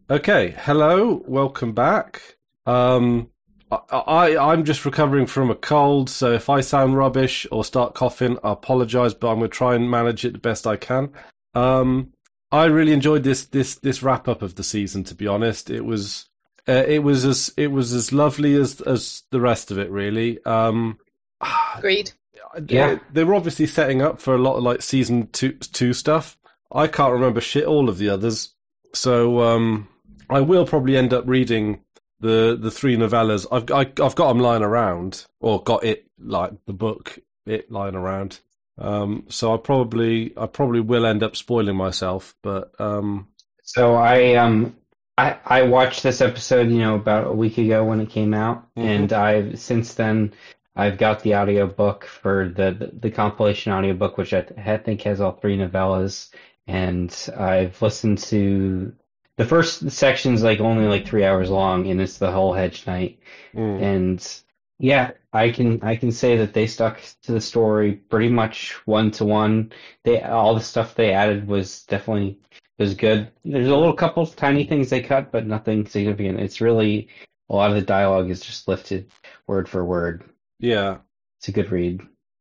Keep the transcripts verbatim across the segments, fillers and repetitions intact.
Okay, hello, welcome back. Um, I, I I'm just recovering from a cold, so if I sound rubbish or start coughing, I apologise, but I'm going to try and manage it the best I can. Um, I really enjoyed this this this wrap up of the season. To be honest, it was uh, it was as it was as lovely as as the rest of it. Really, um, Agreed. they, they were obviously setting up for a lot of like season two two stuff. I can't remember shit all of the others, so um, I will probably end up reading the the three novellas. I've I, I've got them lying around, or got it like the book it lying around. Um, so I probably I probably will end up spoiling myself, but um, So I um I I watched this episode, you know, about a week ago when it came out, Mhm. and I've since then I've got the audiobook for the the, the compilation audiobook, which I, th- I think has all three novellas, and I've listened to the first section's like only like three hours long, and it's the whole Hedge Knight, mm, and yeah, I can I can say that they stuck to the story pretty much one to one. They all the stuff they added was definitely was good. There's a little couple tiny things they cut, but nothing significant. It's really a lot of the dialogue is just lifted word for word. yeah, It's a good read.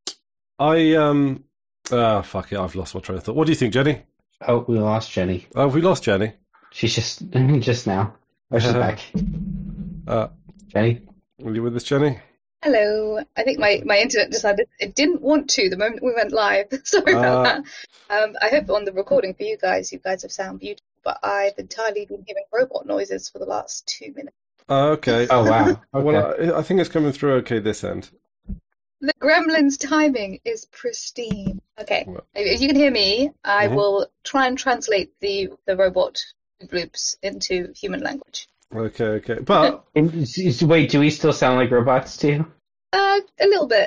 I um, ah, fuck it, I've lost my train of thought. What do you think, Jenny? Oh, we lost Jenny. Oh, have we lost Jenny? She's just just now. Oh, she's back. Uh, Jenny? are you with us, Jenny? Hello. I think my, my internet decided it didn't want to the moment we went live. Sorry about Uh, that. Um, I hope on the recording for you guys, you guys have sound beautiful, but I've entirely been hearing robot noises for the last two minutes. uh, okay. Oh wow. Okay. Well, I, I think it's coming through okay this end. The Gremlins timing is pristine. Okay, Well, if you can hear me, I Mhm. will try and translate the the robot bloops into human language. Okay, okay, but And, s- s- wait, do we still sound like robots to you? Uh, a little bit.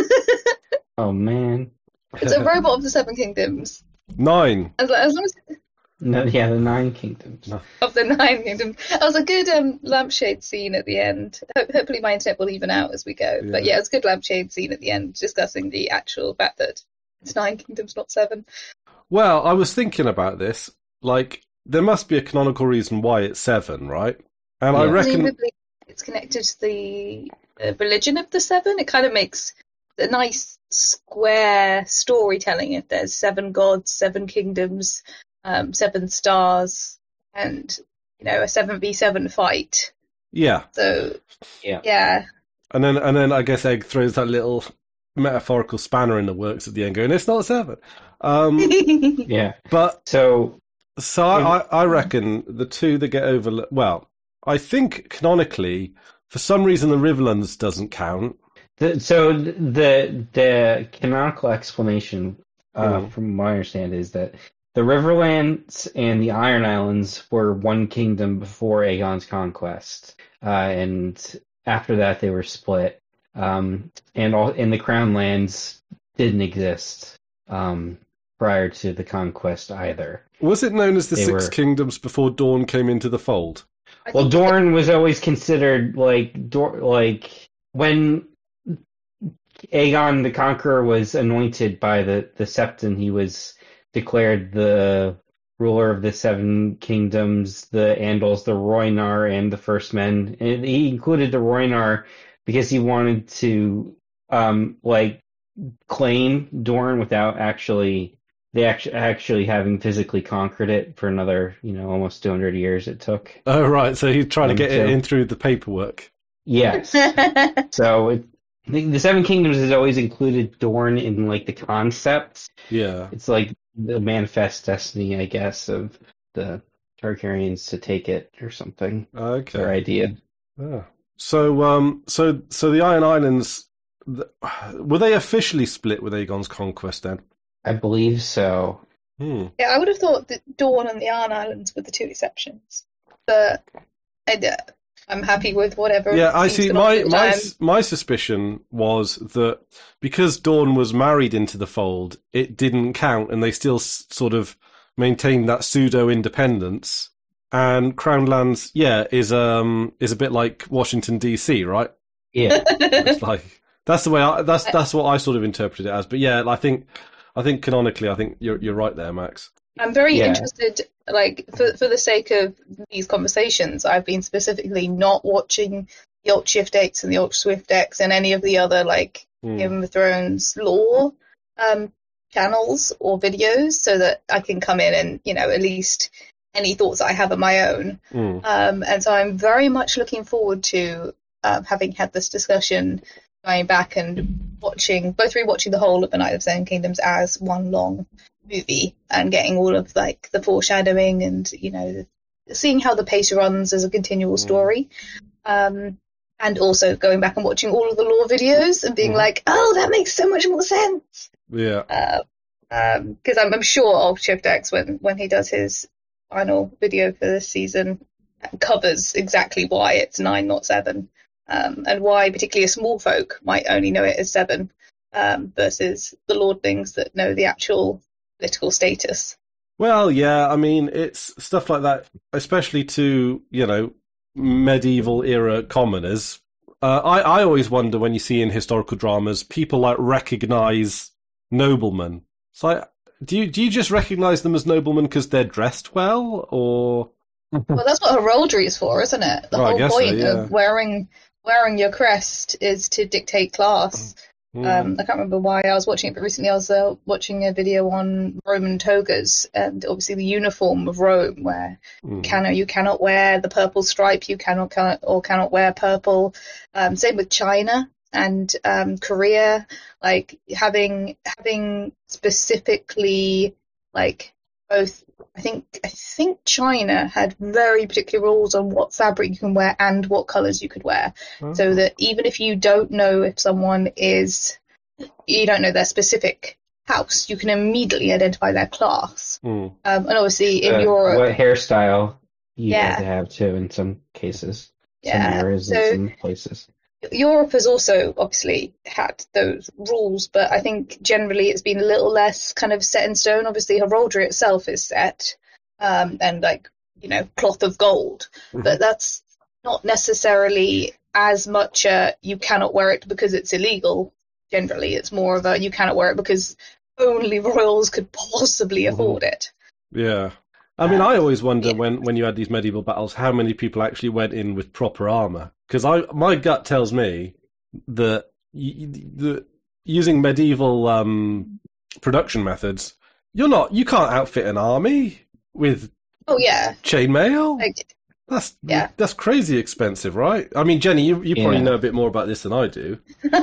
Oh man. It's a robot of the Seven Kingdoms. nine. As, as long as No, yeah, the Nine Kingdoms. No. of the Nine Kingdoms. That was a good um, lampshade scene at the end. Ho- hopefully my internet will even out as we go. But Yeah. yeah, it was a good lampshade scene at the end discussing the actual fact that it's Nine Kingdoms, not seven. Well, I was thinking about this. Like, there must be a canonical reason why it's seven, right? And I Yeah. reckon, Presumably it's connected to the uh, religion of the seven. It kind of makes a nice square storytelling if there's seven gods, seven kingdoms, um, seven stars, and you know a seven v seven fight. yeah. So Yeah. yeah, And then, and then I guess Egg throws that little metaphorical spanner in the works at the end, going, "It's not seven." Um, Yeah. but So so I, I I reckon the two that get over. Well, I think canonically, for some reason, the Riverlands doesn't count. The, so the the canonical explanation, uh, Mm. from what I understand, is that the Riverlands and the Iron Islands were one kingdom before Aegon's conquest, uh, and after that they were split. Um, and all and the Crown Lands didn't exist um, prior to the conquest either. Was it known as the They Six were- Kingdoms before Dawn came into the fold? I Well, think Dorne was always considered like Dor- like when Aegon the Conqueror was anointed by the the Septon, he was declared the ruler of the Seven Kingdoms, the Andals, the Rhoynar, and the First Men. And he included the Rhoynar because he wanted to um like claim Dorne without actually they actually actually having physically conquered it for another, you know, almost two hundred years it took. Oh, right. So he's trying to Um, get it so- in through the paperwork. Yes. So it, the, the Seven Kingdoms has always included Dorne in like the concepts. Yeah. It's like the manifest destiny, I guess, of the Targaryens to take it or something. Their Okay. idea. Ah. So, um, so, so the Iron Islands, th- were they officially split with Aegon's conquest then? I believe so. Hmm. yeah, I would have thought that Dawn and the Iron Islands were the two exceptions, but I, uh, I'm happy with whatever. Yeah, I seems see. to My be at the my time. my suspicion was that because Dawn was married into the fold, it didn't count, and they still s- sort of maintained that pseudo independence. And Crown Lands, yeah, is um is a bit like Washington D C, right? Yeah. It's like that's the way I, that's that's what I sort of interpreted it as. But yeah, I think I think canonically, I think you're you're right there, Max. I'm very Yeah. interested, like, for for the sake of these conversations, I've been specifically not watching the Alt Shift X and the Alt Swift X and any of the other, like, Mm. Game of Thrones lore um, channels or videos so that I can come in and, you know, at least any thoughts that I have of my own. Mm. Um, and so I'm very much looking forward to um, having had this discussion, going back and watching, both rewatching the whole of The Night of Seven Kingdoms as one long movie and getting all of like the foreshadowing and, you know, seeing how the pace runs as a continual story. Um, and also going back and watching all of the lore videos and being Mhm. like, oh, that makes so much more sense. Yeah. Uh, um, because I'm, I'm sure Alt Shift X, when, when he does his final video for this season, covers exactly why it's nine, not seven, um, and why particularly a small folk might only know it as seven, um, versus the lordlings that know the actual political status. Well, yeah, I mean, it's stuff like that, especially to, you know, medieval era commoners. Uh, I, I always wonder when you see in historical dramas, people like recognize noblemen. So I, do you, do you just recognize them as noblemen because they're dressed well, or? Well, that's what heraldry is for, isn't it? The Well, I whole guess so, point yeah. of wearing wearing your crest is to dictate class. Mm. Um, I can't remember why I was watching it, but recently I was uh, watching a video on Roman togas and obviously the uniform of Rome, where Mm. cannot you cannot wear the purple stripe, you cannot, cannot or cannot wear purple. Um, same with China and um, Korea, like having having specifically like both. I think I think China had very particular rules on what fabric you can wear and what colours you could wear, Oh. so that even if you don't know if someone is, you don't know their specific house, you can immediately identify their class. Mm. Um, and obviously in Uh, Europe, what hairstyle you Yeah. had to have too in some cases, Yeah, some areas so- and some places. Europe has also obviously had those rules, but I think generally it's been a little less kind of set in stone. Obviously, heraldry itself is set, um, and like, you know, cloth of gold, Mhm. but that's not necessarily as much a you cannot wear it because it's illegal. Generally, it's more of a you cannot wear it because only royals could possibly Mhm. afford it. Yeah. I mean, Uh, I always wonder yeah. when, when you had these medieval battles, how many people actually went in with proper armor. Because I my gut tells me that y- the, using medieval um, production methods, you're not you can't outfit an army with Oh yeah, chainmail. like That's yeah. that's crazy expensive, right? I mean, Jenny, you you probably Yeah. know a bit more about this than I do.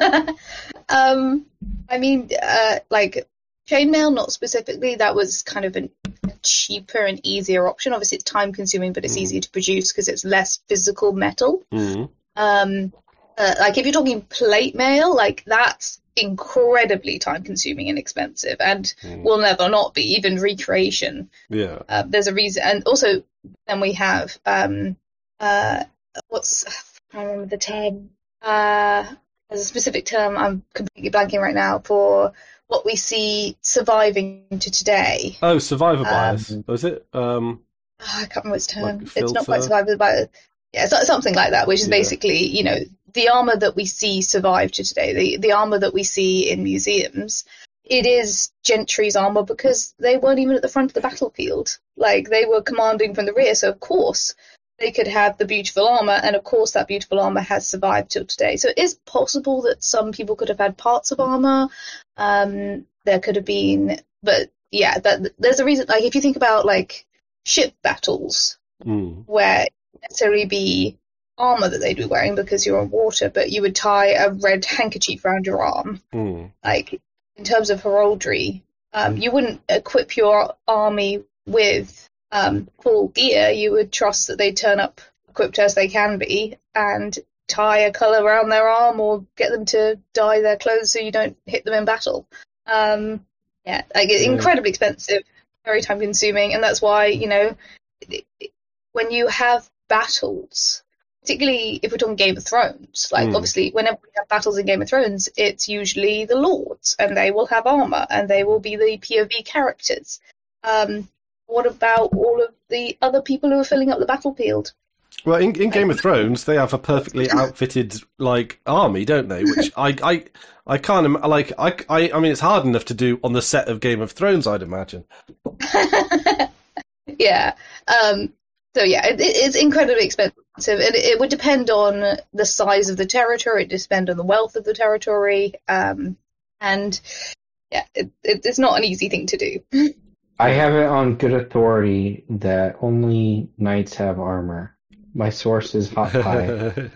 um, I mean, uh, like chainmail, not specifically. That was kind of a cheaper and easier option. Obviously, it's time consuming, but it's Mm. easier to produce because it's less physical metal. Mm. Um, uh, like if you're talking plate mail, like that's incredibly time consuming and expensive, and Mm. will never not be. Even recreation, Yeah. uh, there's a reason. And also, then we have um, uh, what's I can't remember the term. Uh, there's a specific term I'm completely blanking right now for what we see surviving to today. Oh, survivor Um, bias. Was it? Um, Oh, I can't remember its term. Like It's not quite filter? survivor, but yeah, it's something like that, which is Yeah. basically, you know, the armor that we see survive to today, the the armor that we see in museums. It is gentry's armor because they weren't even at the front of the battlefield. Like, they were commanding from the rear, so of course they could have the beautiful armor, and of course that beautiful armor has survived till today. So it is possible that some people could have had parts of armor. Um, there could have been, but yeah, that there's a reason. Like, if you think about like ship battles, mm. where it wouldn't necessarily be armor that they'd be wearing because you're on water, but you would tie a red handkerchief around your arm. Mm. Like, in terms of heraldry, um, you wouldn't equip your army with um, full gear. You would trust that they turn up equipped as they can be and tie a colour around their arm or get them to dye their clothes so you don't hit them in battle. Um, yeah, like it's Yeah. incredibly expensive, very time consuming, and that's why, you know, it- it- when you have battles, particularly if we're talking Game of Thrones, like Mm. obviously whenever we have battles in Game of Thrones, it's usually the lords, and they will have armor, and they will be the P O V characters. Um, what about all of the other people who are filling up the battlefield? Well, in, in Game of Thrones, they have a perfectly outfitted like army, don't they? Which I, I, I can't im- like. I, I, I mean, it's hard enough to do on the set of Game of Thrones, I'd imagine. Yeah. Um, so yeah, it, it's incredibly expensive, and it, it would depend on the size of the territory. It would depend on the wealth of the territory, um, and yeah, it, it, it's not an easy thing to do. I have it on good authority that only knights have armor. My source is Hot Pie.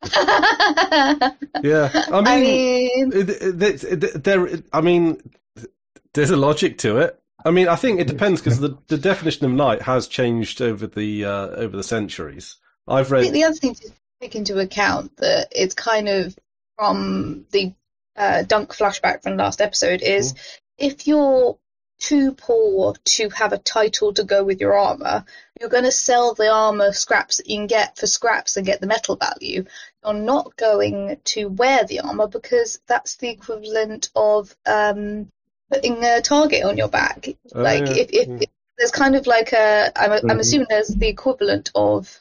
Yeah, I mean, I mean, it, it, it, it, there. I mean, there's a logic to it. I mean, I think it depends because the, the definition of knight has changed over the uh, over the centuries. I've I read. think the other thing to take into account that it's kind of from the uh, Dunk flashback from last episode is Mm. if you're too poor to have a title to go with your armor, you're going to sell the armor scraps that you can get for scraps and get the metal value. You're not going to wear the armor because that's the equivalent of um, putting a target on your back. Oh, like yeah. if, if, Mm. if there's kind of like a, I'm, I'm Mhm. assuming there's the equivalent of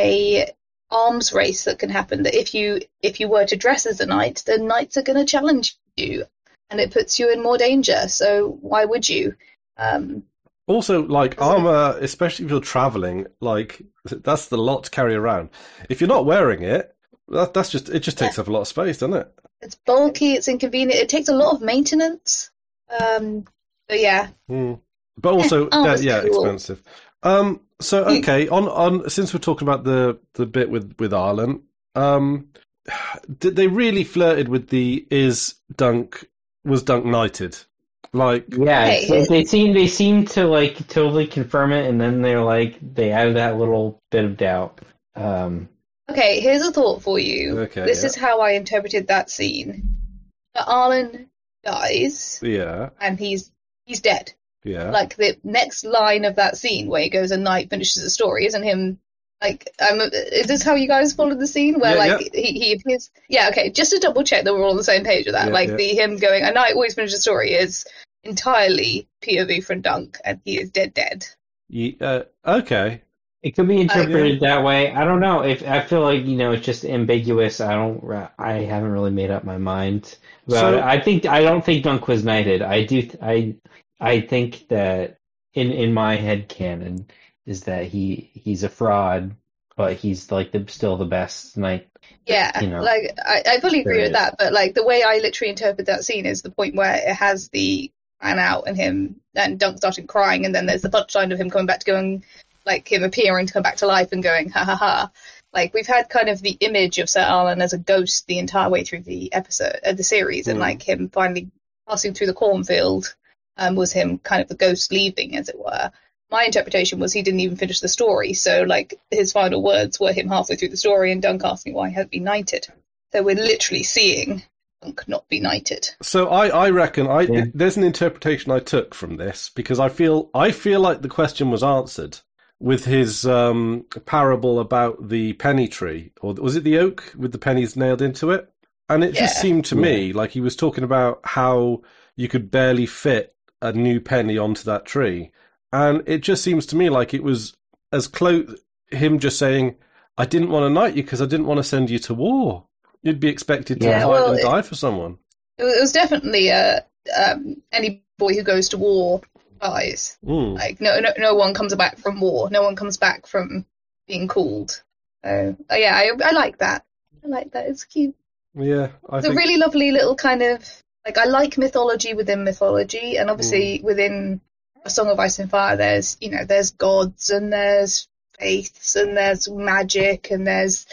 a arms race that can happen. That if you if you were to dress as a knight, the knights are going to challenge you, and it puts you in more danger. So why would you? Um, Also, like armor, especially if you're traveling, like that's the lot to carry around. If you're not wearing it, that, that's just it. Just takes up a lot of space, doesn't it? it's bulky, it's inconvenient, it takes a lot of maintenance. Um, but yeah, Mm. But also, Oh, uh, that's yeah, cool. expensive. Um, so okay, on on since we're talking about the the bit with with Arlen, um, did they really flirted with the is Dunk was Dunk knighted? Like, Yeah, Hey. so they seem they seem to like totally confirm it, and then they're like they add that little bit of doubt. Um, okay, here's a thought for you. Okay, this yeah. is how I interpreted that scene. But Arlen dies, yeah, and he's he's dead. yeah, Like the next line of that scene where he goes and Knight finishes the story isn't him like um is this how you guys followed the scene where Yeah, like he, he appears yeah okay just to double check that we're all on the same page with that Yeah, like yeah. the him going a Knight always finishes the story is entirely P O V from Dunk and he is dead dead. Ye- uh, okay. it could be interpreted that way. I don't know if I feel like you know it's just ambiguous. I don't. I haven't really made up my mind about So- it. I think I don't think Dunk was knighted. I do. I I think that in in my head canon is that he he's a fraud, but he's like the still the best knight. Yeah, You know, like I, I fully agree with period. that, but like the way I literally interpret that scene is the point where it has the fan out and him and Dunk starting crying, and then there's the punchline of him coming back to going, like him appearing to come back to life and going ha ha ha. Like we've had kind of the image of Sir Arlen as a ghost the entire way through the episode, uh, the series, and Mm. like him finally passing through the cornfield um, was him kind of the ghost leaving, as it were. My interpretation was he didn't even finish the story, so like his final words were him halfway through the story and Dunk asking why he hadn't been knighted. So we're literally seeing Dunk not be knighted. So I, I reckon I Yeah. there's an interpretation I took from this because I feel I feel like the question was answered with his um, parable about the penny tree, or was it the oak with the pennies nailed into it? And it just Yeah. seemed to me like he was talking about how you could barely fit a new penny onto that tree, and it just seems to me like it was as close him just saying, "I didn't want to knight you because I didn't want to send you to war." You'd be expected to Yeah, fight well, and it- die for someone. It was, it was definitely uh, um, any boy who goes to war dies. Mm. Like no, no, no one comes back from war. No one comes back from being called. So uh, yeah, I, I like that. I like that. It's cute. Yeah, I It's think a really lovely little kind of like I like mythology within mythology, and obviously within A Song of Ice and Fire, there's you know there's gods and there's faiths and there's magic and there's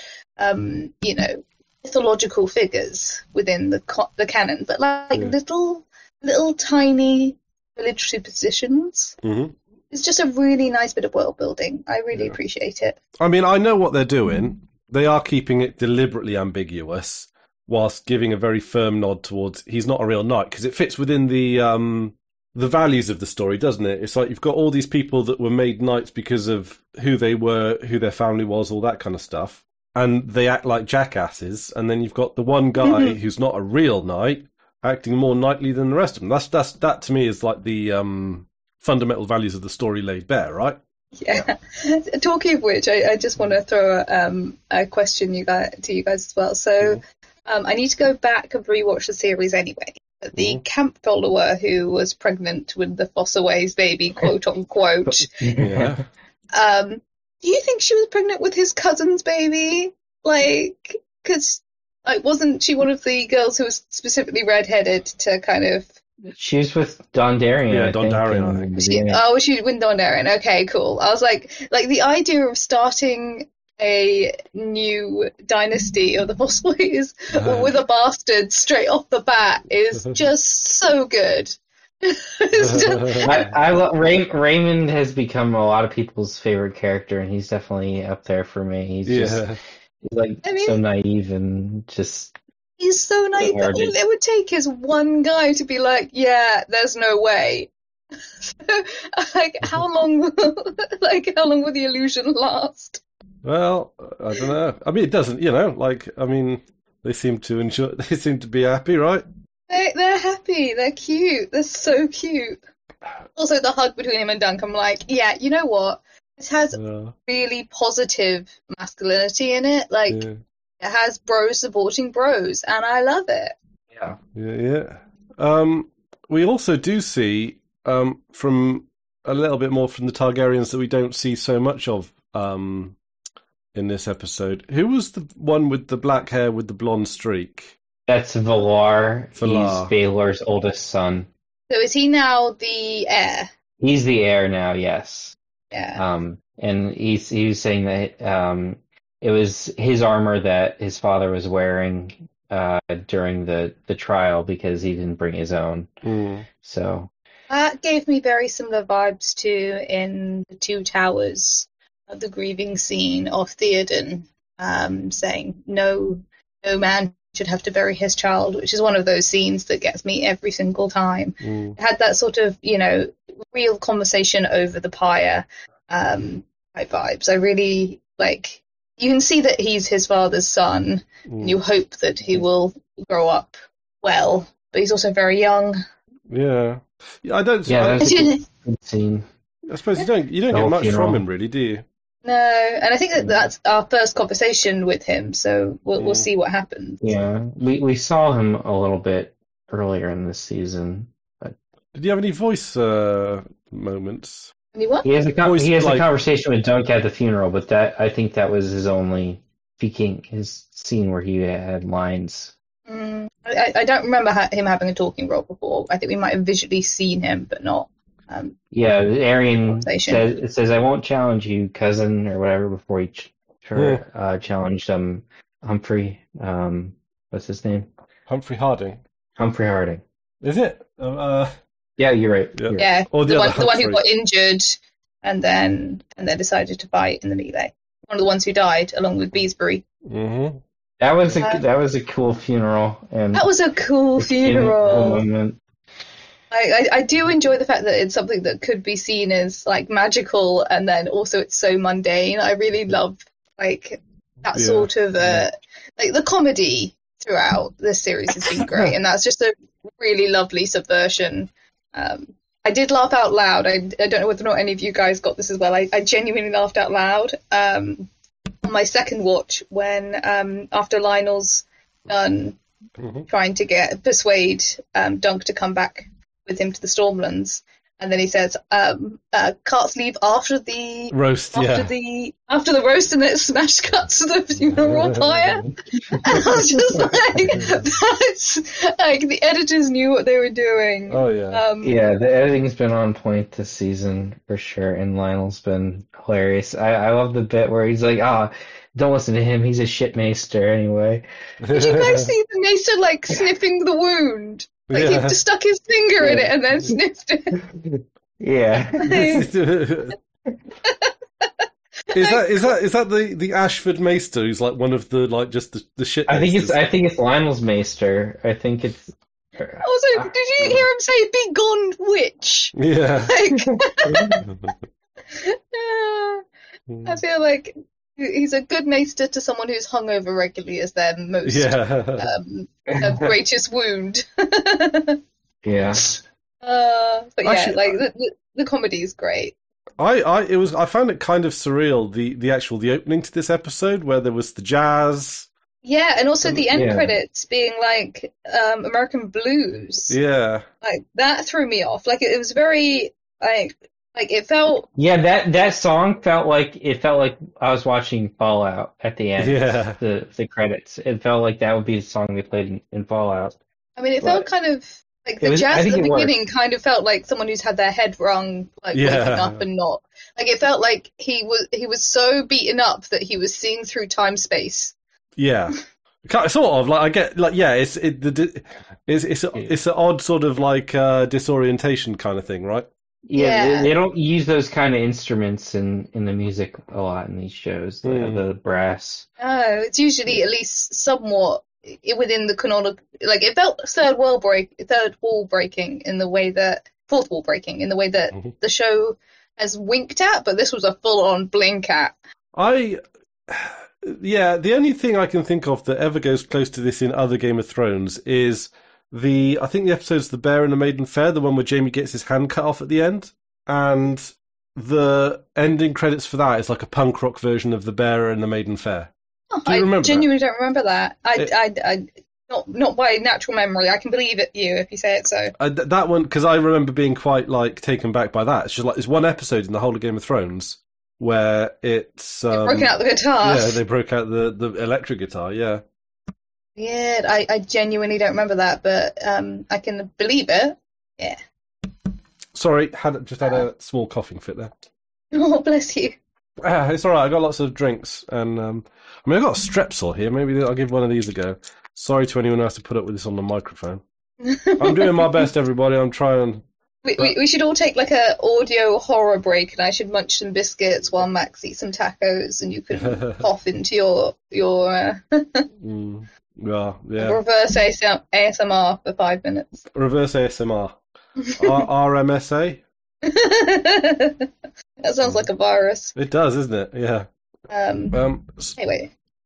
um you know mythological figures within the co- the canon, but like Yeah. little little tiny village superstitions. Mhm. It's just a really nice bit of world building. I really Yeah. appreciate it. I mean, I know what they're doing. They are keeping it deliberately ambiguous whilst giving a very firm nod towards he's not a real knight because it fits within the um, the values of the story, doesn't it? It's like you've got all these people that were made knights because of who they were, who their family was, all that kind of stuff, and they act like jackasses. And then you've got the one guy Mhm. who's not a real knight acting more knightly than the rest of them. That's that's that to me is like the um, fundamental values of the story laid bare, right? Yeah. Talking of which, I, I just want to throw a, um, a question you guys, to you guys as well. So, um, I need to go back and rewatch the series anyway. But the Mhm. camp follower who was pregnant with the Fossaways baby, quote unquote, Yeah. um, do you think she was pregnant with his cousin's baby? Like, because like, wasn't she one of the girls who was specifically redheaded to kind of? She was with Dondarrion. Yeah, I think, Dondarrion, I in think. the She, beginning. oh, she with Dondarrion. Okay, cool. I was like, like the idea of starting a new dynasty of the Fossaways with a bastard straight off the bat is just so good. It's just- I, I love Ray, Raymond has become a lot of people's favorite character, and he's definitely up there for me. He's just Yeah. he's like I mean- so naive and just He's so naive, but all Good-hearted. it would take is one guy to be like, yeah, there's no way. Like, how long will, like, how long will the illusion last? Well, I don't know. I mean, it doesn't, you know, like, I mean, they seem to enjoy, they seem to be happy, right? They, they're happy, they're cute, they're so cute. Also, the hug between him and Dunk, I'm like, yeah, you know what? This has Uh, really positive masculinity in it. Like, yeah, it has bros supporting bros, and I love it. yeah. yeah, yeah. Um, we also do see, um, from a little bit more from the Targaryens that we don't see so much of, um, in this episode. Who was the one with the black hair with the blonde streak? That's Valar. Valar. He's Baelor's oldest son. So is he now the heir? He's the heir now, yes. Yeah. Um, and he's he was saying that um, it was his armor that his father was wearing uh, during the, the trial because he didn't bring his own. Mm. So That gave me very similar vibes to in the Two Towers, uh, the grieving scene of Theoden, um, saying no, no man should have to bury his child, which is one of those scenes that gets me every single time. Mm. It had that sort of, you know, real conversation over the pyre um, type vibes. I really like. You can see that he's his father's son, and you hope that he will grow up well, but he's also very young. Yeah. Yeah, I don't. yeah, I, that's a good, good scene. I suppose you don't. You don't The get whole much funeral. from him, really, do you? No, and I think that that's our first conversation with him, so we'll Yeah. we'll see what happens. Yeah, we we saw him a little bit earlier in this season. Did you have any voice uh, moments? Any what? He has a con- Voice, he has like- a conversation with Dunk at the funeral, but that I think that was his only speaking his scene where he had lines. Mm, I, I don't remember ha- him having a talking role before. I think we might have visually seen him, but not. Um, Yeah, Arian Conversation. says it says I won't challenge you, cousin, or whatever before he ch- Yeah. uh, challenged um Humphrey. Um, what's his name? Humphrey Harding. Humphrey Harding. Is it? Uh, uh, Yeah, you're right. Yeah. You're right. yeah, Or the the, one, other the one who Humphrey. got injured and then and then decided to fight in the melee. One of the ones who died, along with Beesbury. mm-hmm. That was a Uh, that was a cool funeral and That was a cool cool funeral. moment. I, I, I do enjoy the fact that it's something that could be seen as like magical, and then also it's so mundane. I really love like that Yeah. sort of uh, like the comedy throughout this series has been great, and that's just a really lovely subversion. Um, I did laugh out loud. I, I don't know whether or not any of you guys got this as well. I, I genuinely laughed out loud um, on my second watch when um, after Lionel's done Mm-hmm. trying to get persuade um, Dunk to come back with him to the Stormlands, and then he says, um, uh, "Carts leave after the Roast, after yeah. the after the roast, and then it smash cuts to the funeral pyre." And I was just like, "That's like the editors knew what they were doing." Oh yeah. Um, Yeah, the editing's been on point this season for sure, and Lionel's been hilarious. I, I love the bit where he's like, "Ah, don't listen to him. He's a shitmaster anyway." Did you guys see the Maester like sniffing the wound? Like Yeah. he just stuck his finger in it and then sniffed it. Yeah, is that is that is that the, the Ashford Maester who's like one of the like just the, the shit? I think it's maesters? I think it's Lionel's Maester. I think it's. Also, did you hear him say "Be gone, witch"? Yeah. Like, uh, I feel like he's a good maester to someone who's hungover regularly as their most yeah. um, uh, greatest wound. Yeah, uh, but yeah, Actually, like the, the, the comedy is great. I, I it was I found it kind of surreal, the, the actual the opening to this episode where there was the jazz. Yeah, and also Um, the end yeah. credits being like um, American Blues. Yeah. Like that threw me off. Like it was very like like it felt Yeah, that that song felt like it felt like I was watching Fallout at the end. Yeah. The the credits. It felt like that would be the song they played in, in Fallout. I mean it But felt kind of like it the was. I jazz at think the it worked. beginning kind of felt like someone who's had their head wrung, like waking Yeah. up and not like it felt like he was he was so beaten up that he was seeing through time space. Yeah. Kind of, sort of like I get like yeah, it's it the di- it's it's a, it's an odd sort of like uh, disorientation kind of thing, right? Yeah, Yeah. They, they don't use those kind of instruments in in the music a lot in these shows. The, Mm. the brass. No, it's usually at least somewhat i- within the canonical. Like it felt third wall break, third wall breaking in the way that fourth wall breaking in the way that Mhm. the show has winked at, but this was a full on blink at. I yeah, the only thing I can think of that ever goes close to this in other Game of Thrones is the I think the episode's The Bear and the Maiden Fair, the one where Jamie gets his hand cut off at the end, and the ending credits for that is like a punk rock version of The Bear and the Maiden Fair. Oh, Do you I remember genuinely don't remember that. I, It- I, I, not not by natural memory. I can believe it you if you say it so. Uh, th- that one, because I remember being quite like taken back by that. It's just like it's one episode in the whole of Game of Thrones where it's um, Broken out the guitar. yeah, they broke out the, the electric guitar. Yeah, Weird. I, I genuinely don't remember that, but um, I can believe it. Yeah. sorry, had just had a small coughing fit there. Oh, bless you. Ah, it's all right. I got lots of drinks, and um, I mean, I got a Strepsil here. Maybe I'll give one of these a go. Sorry to anyone who has to put up with this on the microphone. I'm doing my best, everybody. I'm trying. We, we, we should all take like a audio horror break, and I should munch some biscuits while Max eats some tacos, and you can cough into your your uh, Mm, yeah, yeah. reverse A S M R for five minutes. Reverse A S M R. R- R M S A. That sounds like a virus. It does, isn't it? Yeah. Um. Um. s- Anyway,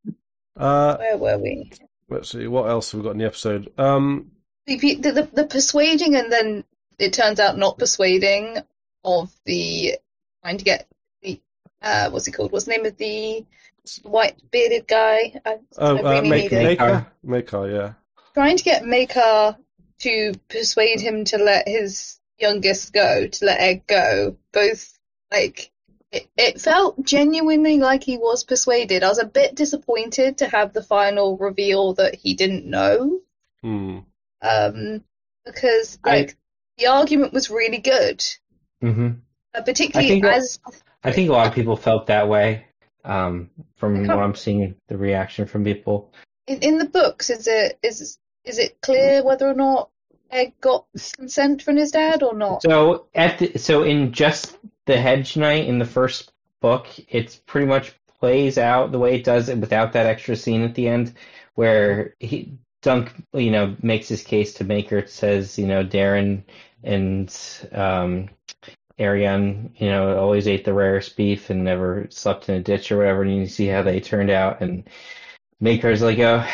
Uh. where were we? Let's see. What else have we got in the episode? Um. The, the, the, the persuading and then it turns out not persuading of the trying to get the uh what's he called? What's the name of the white bearded guy? I, Oh, I uh, really make, need it. Maker. Maker. Yeah. Trying to get Makar to persuade him to let his youngest go, to let Egg go. Both like it, it felt genuinely like he was persuaded. I was a bit disappointed to have the final reveal that he didn't know. Hmm. Um, because I- like the argument was really good, hmm uh, particularly I think- as I think a lot of people felt that way. Um, from I what can't- I'm seeing, the reaction from people. in, in the books. Is it is is it clear whether or not Egg got consent from his dad or not? So at the, so in just the Hedge Knight in the first book, it's pretty much plays out the way it does it without that extra scene at the end, where he Dunk you know makes his case to Maker. It says you know Darren and um, Ariane you know always ate the rarest beef and never slept in a ditch or whatever, and you see how they turned out. And Maker's like, oh,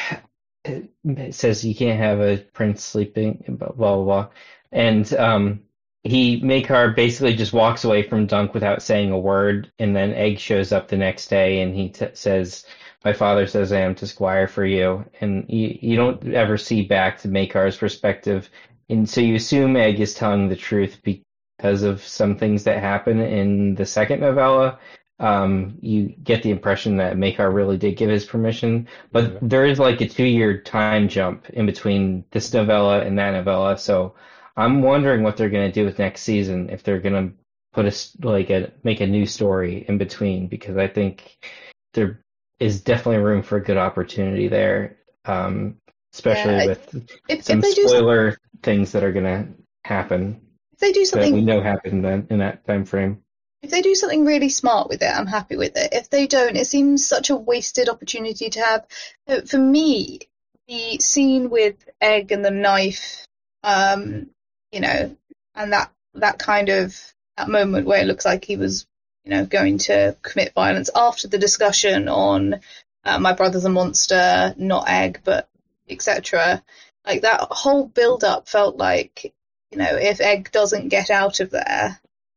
it says you can't have a prince sleeping, blah blah blah, and um. He Makar basically just walks away from Dunk without saying a word, and then Egg shows up the next day, and he t- says, "My father says I am to squire for you," and you you don't ever see back to Makar's perspective, and so you assume Egg is telling the truth because of some things that happen in the second novella. Um, you get the impression that Makar really did give his permission, but Yeah. there is like a two-year time jump in between this novella and that novella, so. I'm wondering what they're going to do with next season, if they're going to put a like a make a new story in between, because I think there is definitely room for a good opportunity there, um, especially Yeah, I- with If, some if they do some- spoiler things that are going to happen if they do that we something know happened then in that time frame. if they do something really smart with it, I'm happy with it. If they don't, it seems such a wasted opportunity to have. Uh, For me, the scene with Egg and the knife, um, you know, and that that kind of that moment where it looks like he was, you know, going to commit violence after the discussion on uh, my brother's a monster, not Egg, but et cetera. Like that whole build-up felt like, you know, if Egg doesn't get out of there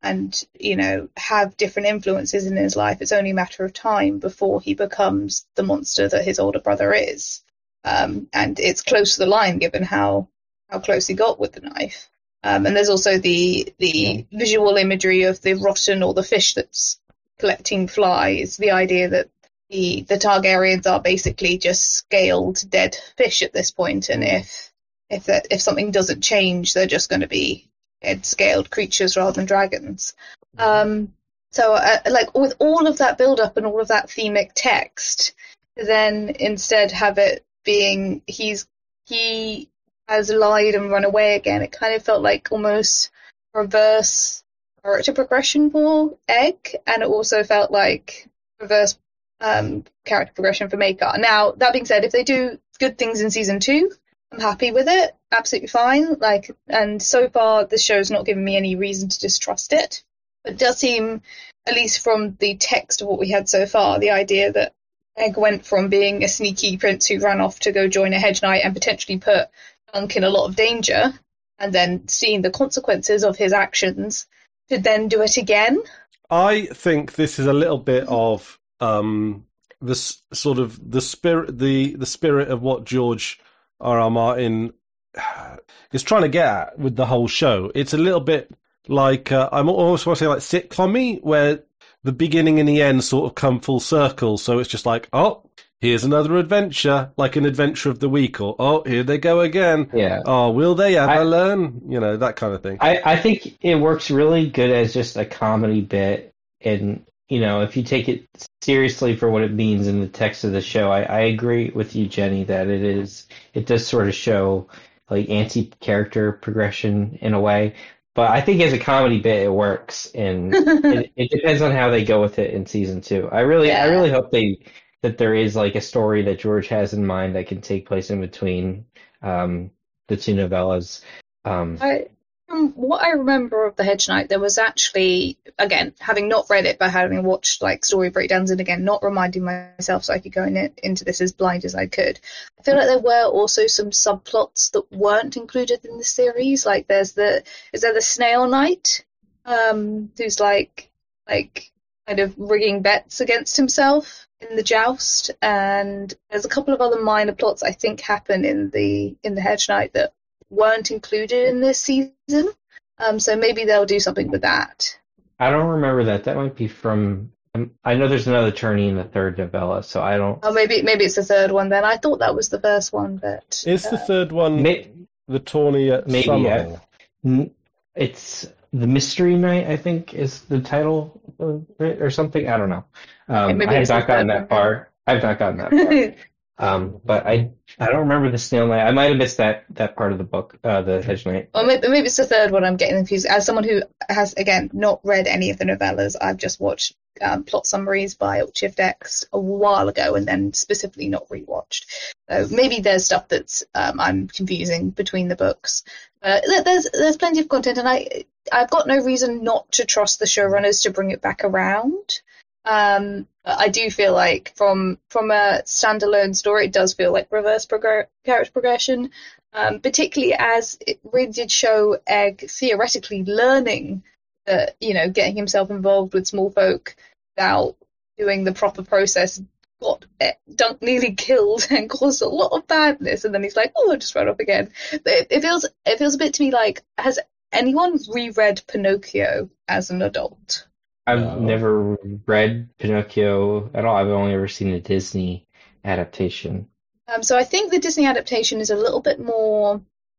and, you know, have different influences in his life. It's only a matter of time before he becomes the monster that his older brother is. Um, and it's close to the line given how, how close he got with the knife. Um, and there's also the the yeah. visual imagery of the rotten or the fish that's collecting flies, the idea that the, the Targaryens are basically just scaled dead fish at this point, and if if that if something doesn't change, they're just going to be dead scaled creatures rather than dragons. Um, so, uh, like with all of that build up and all of that themic text, then instead have it being he's he has lied and run away again. It kind of felt like almost reverse character progression for Egg, and it also felt like reverse um, character progression for Maekar. Now, that being said, if they do good things in season two, I'm happy with it. Absolutely fine. Like, and so far, this show's not given me any reason to distrust it. But it does seem, at least from the text of what we had so far, the idea that Egg went from being a sneaky prince who ran off to go join a hedge knight and potentially put Dunk in a lot of danger, and then seeing the consequences of his actions, to then do it again. I think this is a little bit of um, the s- sort of the spirit, the the spirit of what George R. R. Martin is trying to get at with the whole show. It's a little bit like uh, I'm almost want to say like sitcom-y, where the beginning and the end sort of come full circle. So it's just like, oh, here's another adventure, like an adventure of the week, or oh, here they go again. Yeah. Oh, will they ever I, learn? You know, that kind of thing. I, I think it works really good as just a comedy bit, and you know, if you take it seriously for what it means in the text of the show, I, I agree with you, Jenny, that it is it does sort of show like anti-character progression in a way. But I think as a comedy bit, it works, and it, it depends on how they go with it in season two. I really, yeah. I really hope they that there is like a story that George has in mind that can take place in between um, the two novellas. Um, I, from what I remember of The Hedge Knight, there was actually, again, having not read it, but having watched like story breakdowns, and again, not reminding myself so I could go in it, into this as blind as I could. I feel like there were also some subplots that weren't included in the series. Like there's the, is there the Snail Knight, um, who's like, like kind of rigging bets against himself in the joust, and there's a couple of other minor plots I think happen in the in the Hedge Knight that weren't included in this season. Um, so maybe they'll do something with that. I don't remember that. That might be from. Um, I know there's another tourney in the third novella, so I don't. Oh, maybe maybe it's the third one then. I thought that was the first one, but is uh, the third one may, the tourney at maybe Summerhall? I, it's the Mystery Knight, I think, is the title of it, or something. I don't know. Um, I have not gotten that far. I've not gotten that far. Um, but I I don't remember the Snail Knight. I might have missed that, that part of the book, uh, the Hedge Knight. Well, maybe, maybe it's the third one I'm getting confused. As someone who has, again, not read any of the novellas, I've just watched um, plot summaries by Shift X a while ago and then specifically not rewatched. So maybe there's stuff that's um, I'm confusing between the books. Uh, there's there's plenty of content, and I I've got no reason not to trust the showrunners to bring it back around. Um, I do feel like from from a standalone story, it does feel like reverse progr- character progression, um, particularly as it really did show Egg theoretically learning that, you know, getting himself involved with small folk without doing the proper process got Dunk nearly killed and caused a lot of badness, and then he's like, oh, I'll just run off again. But it, it feels it feels a bit to me like, has anyone reread Pinocchio as an adult? I've No. never read Pinocchio at all. I've only ever seen the Disney adaptation. Um, so I think the Disney adaptation is a little bit more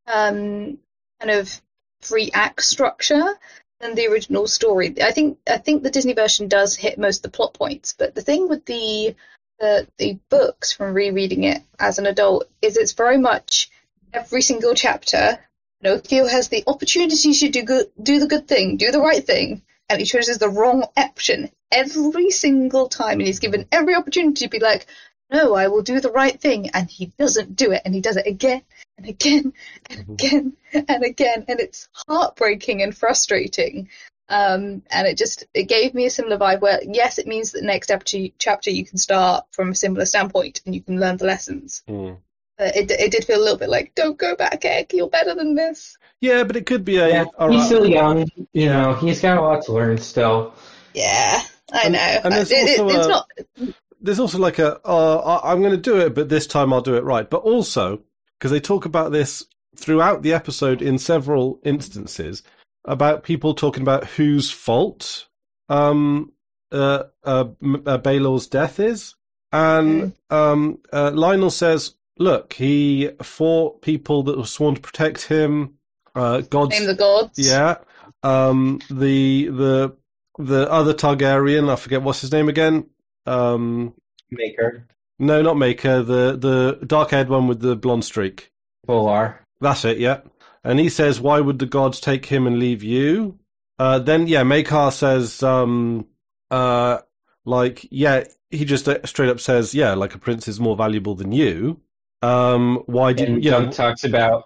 um, kind of free act structure than the original story. I think I think the Disney version does hit most of the plot points, but the thing with the the, the books from rereading it as an adult is it's very much every single chapter. Pinocchio has the opportunity to do good, do the good thing, do the right thing, and he chooses the wrong option every single time, and he's given every opportunity to be like, no, I will do the right thing, and he doesn't do it, and he does it again and again and again and again, and it's heartbreaking and frustrating. Um, and it just it gave me a similar vibe where, yes, it means that next chapter, chapter you can start from a similar standpoint and you can learn the lessons. Mm. Uh, it it did feel a little bit like, don't go back, Egg. You're better than this. Yeah, but it could be a. Yeah, all he's right. still young. You Yeah. know, he's got a lot to learn still. Yeah, I And- know. and there's It- it- also it's a- not. There's also like a, uh, I- I'm going to do it, but this time I'll do it right. But also, because they talk about this throughout the episode in several instances, about people talking about whose fault um, uh, uh, uh, Baelor's death is. And um, uh, Lionel says, look, he fought people that were sworn to protect him. Uh, God's Name the gods. yeah. Um, the the the other Targaryen, I forget what's his name again. Um, Maker, no, not Maker. The the dark-haired one with the blonde streak. Volar. That's it. Yeah. And he says, "Why would the gods take him and leave you?" Uh, then yeah, Maekar says, um, uh, like yeah, he just straight up says, yeah, like a prince is more valuable than you. Um, why didn't And you know? Doug talks about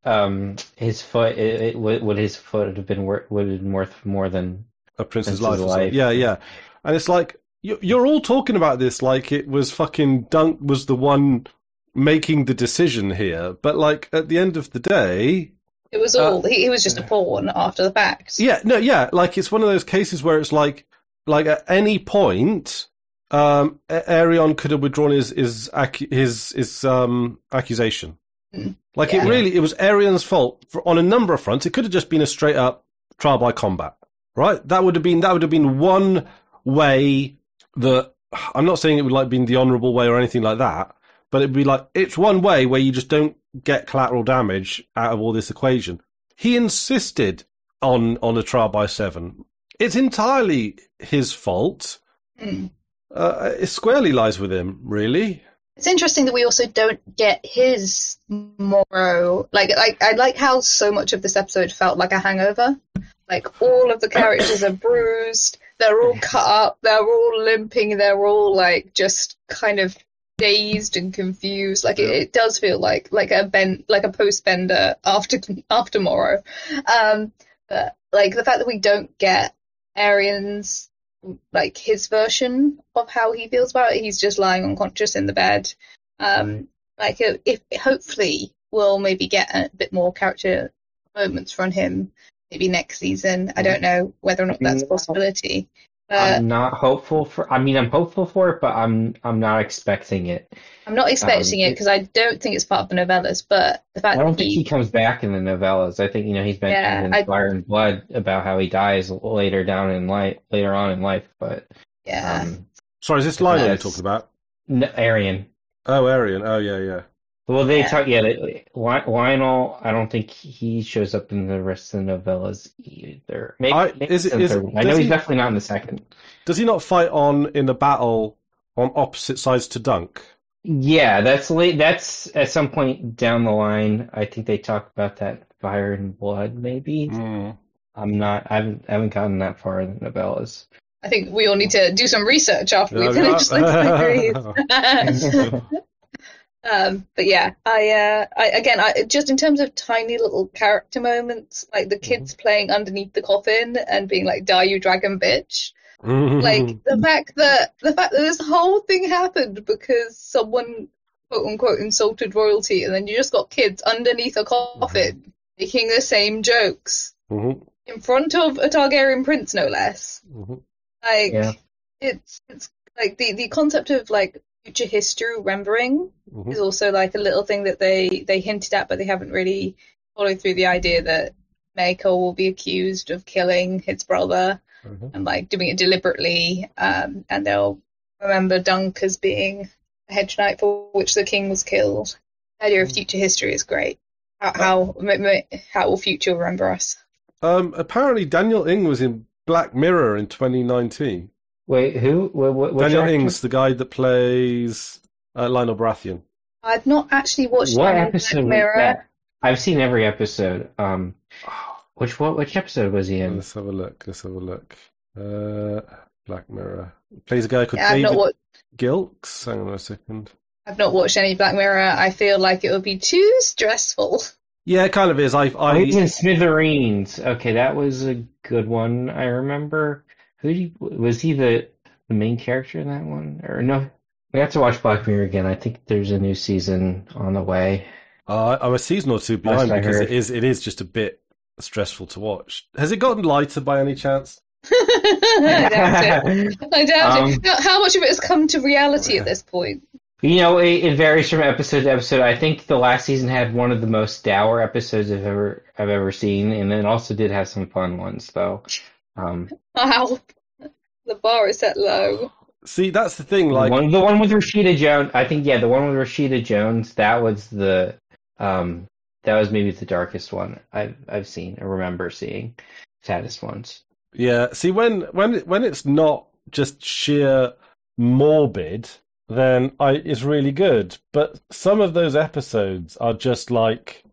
um his foot. It, it, would would his foot have been worth would have been worth more than A prince's Prince's life. or something. life. Yeah, yeah. And it's like, you- you're all talking about this like it was fucking Dunk was the one making the decision here. But like at the end of the day, It was all. he, he was just a pawn after the fact. yeah, no, yeah. Like it's one of those cases where it's like, like at any point, um, A- Aerion could have withdrawn his, his, ac- his, his, um, accusation. Mm. Like Yeah. it really, it was Aerion's fault for, on a number of fronts. It could have just been a straight up trial by combat. Right, that would have been that would have been one way that I'm not saying it would like been the honourable way or anything like that, but it'd be like it's one way where you just don't get collateral damage out of all this equation. He insisted on on a trial by seven. It's entirely his fault. Mm. Uh, it squarely lies with him, really. It's interesting that we also don't get his moral. Like, like I like how so much of this episode felt like a hangover. Like all of the characters are bruised, they're all cut up, they're all limping, they're all like just kind of dazed and confused. Like it, it does feel like like a ben like a post bender after after Morrow. Um, but like the fact that we don't get Aerion's like his version of how he feels about it, he's just lying unconscious in the bed. Um, like if hopefully we'll maybe get a bit more character moments from him. Maybe next season. I don't know whether or not that's a possibility. Uh, I'm not hopeful for. I mean, I'm hopeful for it, but I'm I'm not expecting it. I'm not expecting um, it because I don't think it's part of the novellas. But the fact I don't that think he, he comes back in the novellas. I think you know he's mentioned Yeah, in I- Fire and Blood about how he dies later down in life, later on in life. But yeah, um, Sorry, is this Lionel you're Yes. talking about? no, Arian. Oh, Aerion. Oh, yeah, yeah. Well, they Yeah. talk. Yeah, they, Li- Lionel. I don't think he shows up in the rest of the novellas either. Maybe, I- maybe is it- in the is- third one. I know does he's he- definitely not in the second. Does he not fight on in a battle on opposite sides to Dunk? Yeah, that's late. That's at some point down the line. I think they talk about that Fire and Blood. Maybe Mm. I'm not. I haven't. I haven't gotten that far in the novellas. I think we all need to do some research after we Yeah, finish yeah. this series. Um, but yeah, I, uh, I again, I just in terms of tiny little character moments, like the kids playing underneath the coffin and being like, "Die, you dragon bitch!" Like the fact that the fact that this whole thing happened because someone quote unquote insulted royalty, and then you just got kids underneath a coffin making the same jokes Mhm, in front of a Targaryen prince, no less. mhm. Like Yeah. it's it's like the the concept of like future history remembering Mhm. is also like a little thing that they they hinted at, but they haven't really followed through the idea that Maekar will be accused of killing his brother Mhm. and like doing it deliberately, um, and they'll remember Dunk as being a hedge knight for which the king was killed. The idea of future history is great. How how, m- m- how will future remember us? Um, apparently, Daniel Ing was in Black Mirror in twenty nineteen. Wait, who? What? What? which Daniel actor? Ing's the guy that plays uh, Lionel Baratheon. I've not actually watched What any episode Black was Mirror. that? I've seen every episode. Um, which what? Which episode was he in? Let's have a look. Let's have a look. Uh, Black Mirror. Plays a guy called Yeah, I've not David watched. Gilks. Hang on a second. I've not watched any Black Mirror. I feel like it would be too stressful. Yeah, it kind of is. I, Oh, he's I, in Smithereens. Okay, that was a good one. I remember. Who did he, was he the the main character in that one? Or no? We have to watch Black Mirror again. I think there's a new season on the way. Uh, I'm a season or two behind Last I because heard. it is it is just a bit stressful to watch. Has it gotten lighter by any chance? I doubt it. I doubt Um, it. How, how much of it has come to reality at this point? You know, it, it varies from episode to episode. I think the last season had one of the most dour episodes I've ever I've ever seen, and it also did have some fun ones, though. Um, Wow, the bar is set low. See, that's the thing. the Like, one, the one with Rashida Jones, I think, yeah, the one with Rashida Jones, that was the, um, that was maybe the darkest one I've I've seen or remember seeing. Saddest ones. yeah. See, when when when it's not just sheer morbid, then I it's really good. But some of those episodes are just like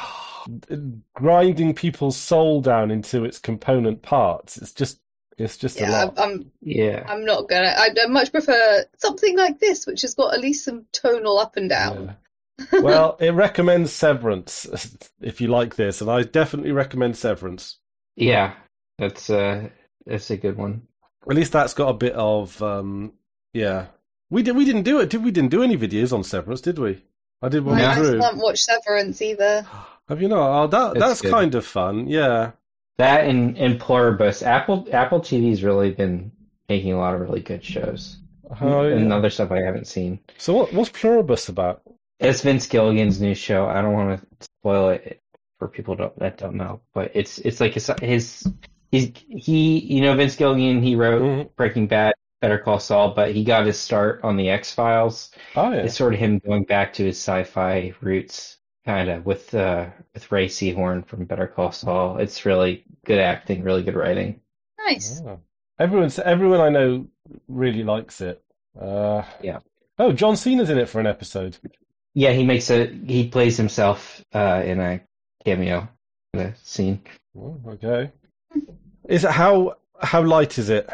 grinding people's soul down into its component parts. It's just it's just a Yeah, lot. I'm, I'm Yeah. I'm not gonna. I I much prefer something like this, which has got at least some tonal up and down. Yeah. Well, it recommends Severance if you like this, and I definitely recommend Severance. Yeah. That's uh that's a good one. At least that's got a bit of um yeah. We did we didn't do it, did we? Didn't do any videos on Severance, did we? I did one I with No. Drew. haven't watched Severance either. Have you not? Oh, that That's that's good. kind of fun. Yeah. That and, and Pluribus. Apple Apple T V's really been making a lot of really good shows. Oh, And yeah. other stuff I haven't seen. So what what's Pluribus about? It's Vince Gilligan's new show. I don't want to spoil it for people don't, that don't know, but it's it's like his, his he's he you know Vince Gilligan, he wrote Mhm. Breaking Bad, Better Call Saul, but he got his start on the X-Files. Oh yeah. It's sort of him going back to his sci-fi roots, kind of with uh with Ray Seahorn from Better Call Saul. It's really good acting, really good writing. Nice. Oh. Everyone's everyone I know really likes it. Uh Yeah. Oh, John Cena's in it for an episode. Yeah, he makes a he plays himself uh in a cameo in a scene. Oh, okay. Is it how how light is it?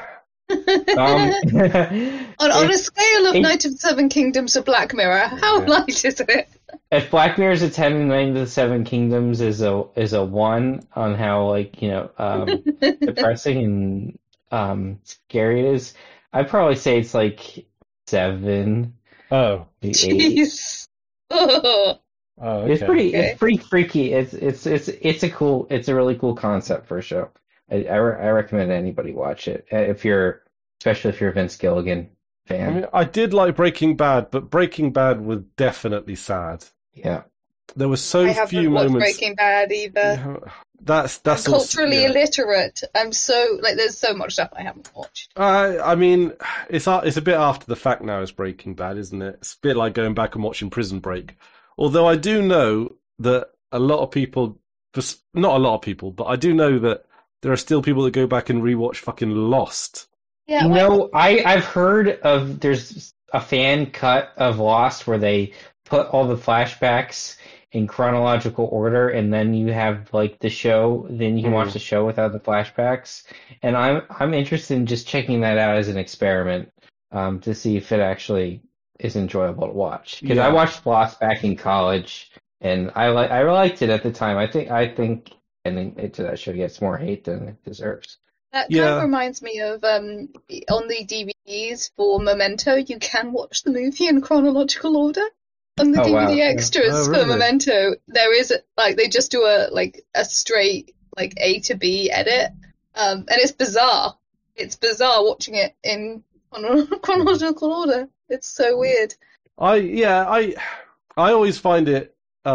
Um, On, on a it's- scale of it- Night of the Seven Kingdoms of Black Mirror, how Yeah. light is it? If Black Mirror's a ten and Night of the Seven Kingdoms is a is a one on how like you know um, depressing and um, scary it is, I'd probably say it's like seven, Oh. maybe eight. Jeez. Oh. Oh, okay. It's pretty Okay. it's pretty freaky. It's it's it's it's a cool it's a really cool concept for a show. I I, re- I recommend anybody watch it uh, if you're especially if you're a Vince Gilligan I fan. mean, I did like Breaking Bad, but Breaking Bad was definitely sad. Yeah. There were so I haven't few watched moments. Breaking Bad either. Yeah, That's that's I'm also- culturally yeah. illiterate. I'm so like there's so much stuff I haven't watched. Uh, I mean, it's a- it's a bit after the fact now as Breaking Bad, isn't it? It's a bit like going back and watching Prison Break. Although I do know that a lot of people, just- not a lot of people, but I do know that there are still people that go back and rewatch fucking Lost. Yeah, You well, know, I, I've heard of there's a fan cut of Lost where they put all the flashbacks in chronological order and then you have like the show, then you can watch Mhm. the show without the flashbacks. And I'm I'm interested in just checking that out as an experiment, um, to see if it actually is enjoyable to watch. Because I Yeah. watched Lost back in college and I like I liked it at the time. I think I think ending to that show gets more hate than it deserves. that kind Yeah. of reminds me of um on the D V Ds for Memento, you can watch the movie in chronological order. On the Oh, wow. D V D Yeah. extras Oh, for really? Memento, there is like they just do a like a straight like A to B edit, um, and it's bizarre. It's bizarre watching it in chrono- chronological order. It's so weird. I yeah, I I always find it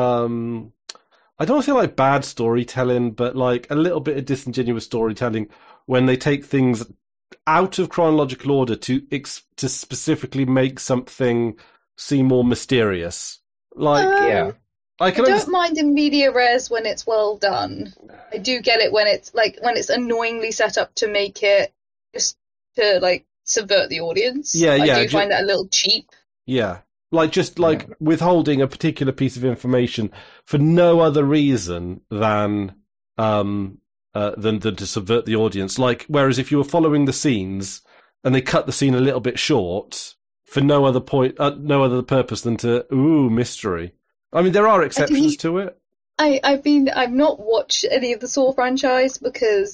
um I don't want to say like bad storytelling, but like a little bit of disingenuous storytelling when they take things out of chronological order to ex- to specifically make something seem more mysterious. Like Um, Yeah. I I can don't understand. mind in media res when it's well done. I do get it when it's like when it's annoyingly set up to make it just to like subvert the audience. Yeah, I yeah, do ju- find that a little cheap. Yeah. Like just like withholding a particular piece of information for no other reason than um uh, than than to subvert the audience. Like whereas if you were following the scenes and they cut the scene a little bit short for no other point, uh, no other purpose than to ooh mystery. I mean, there are exceptions to it. I, I've been I've not watched any of the Saw franchise because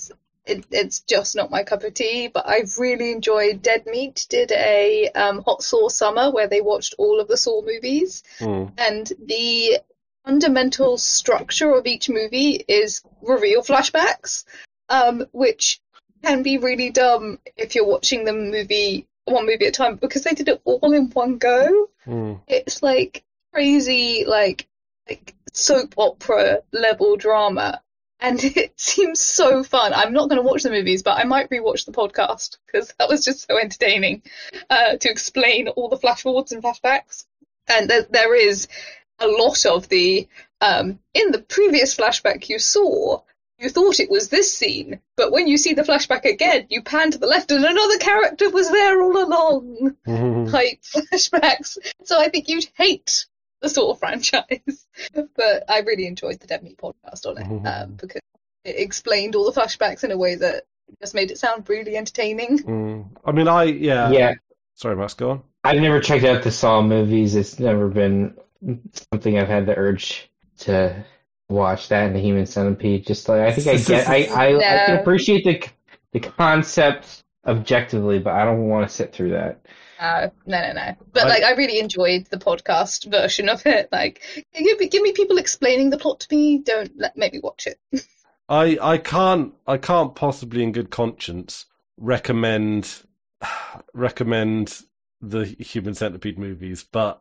it, it's just not my cup of tea. But I've really enjoyed. Dead Meat did a um, Hot Saw Summer where they watched all of the Saw movies, Mm. and the fundamental structure of each movie is reveal flashbacks, um, which can be really dumb if you're watching the movie one movie at a time, because they did it all in one go. Mm. It's like crazy, like like soap opera level drama, and it seems so fun. I'm not going to watch the movies, but I might rewatch the podcast because that was just so entertaining uh, to explain all the flash forwards and flashbacks. And there, there is a lot of the um, in the previous flashback you saw, you thought it was this scene, but when you see the flashback again, you pan to the left and another character was there all along. Mhm. Type flashbacks. So I think you'd hate the Saw franchise. But I really enjoyed the Dead Meat podcast on it um, because it explained all the flashbacks in a way that just made it sound really entertaining. Mm. I mean, I yeah. Yeah, Sorry, Max, go on. I've never checked out the Saw movies. It's never been something I've had the urge to watch. That and the Human Centipede. Just like I think I get, I I, I can No. appreciate the the concept objectively, but I don't want to sit through that. Uh, no, no, no. But I- like, I really enjoyed the podcast version of it. Like, give me, give me people explaining the plot to me. Don't let make me watch it. I I can't I can't possibly in good conscience recommend recommend the Human Centipede movies, but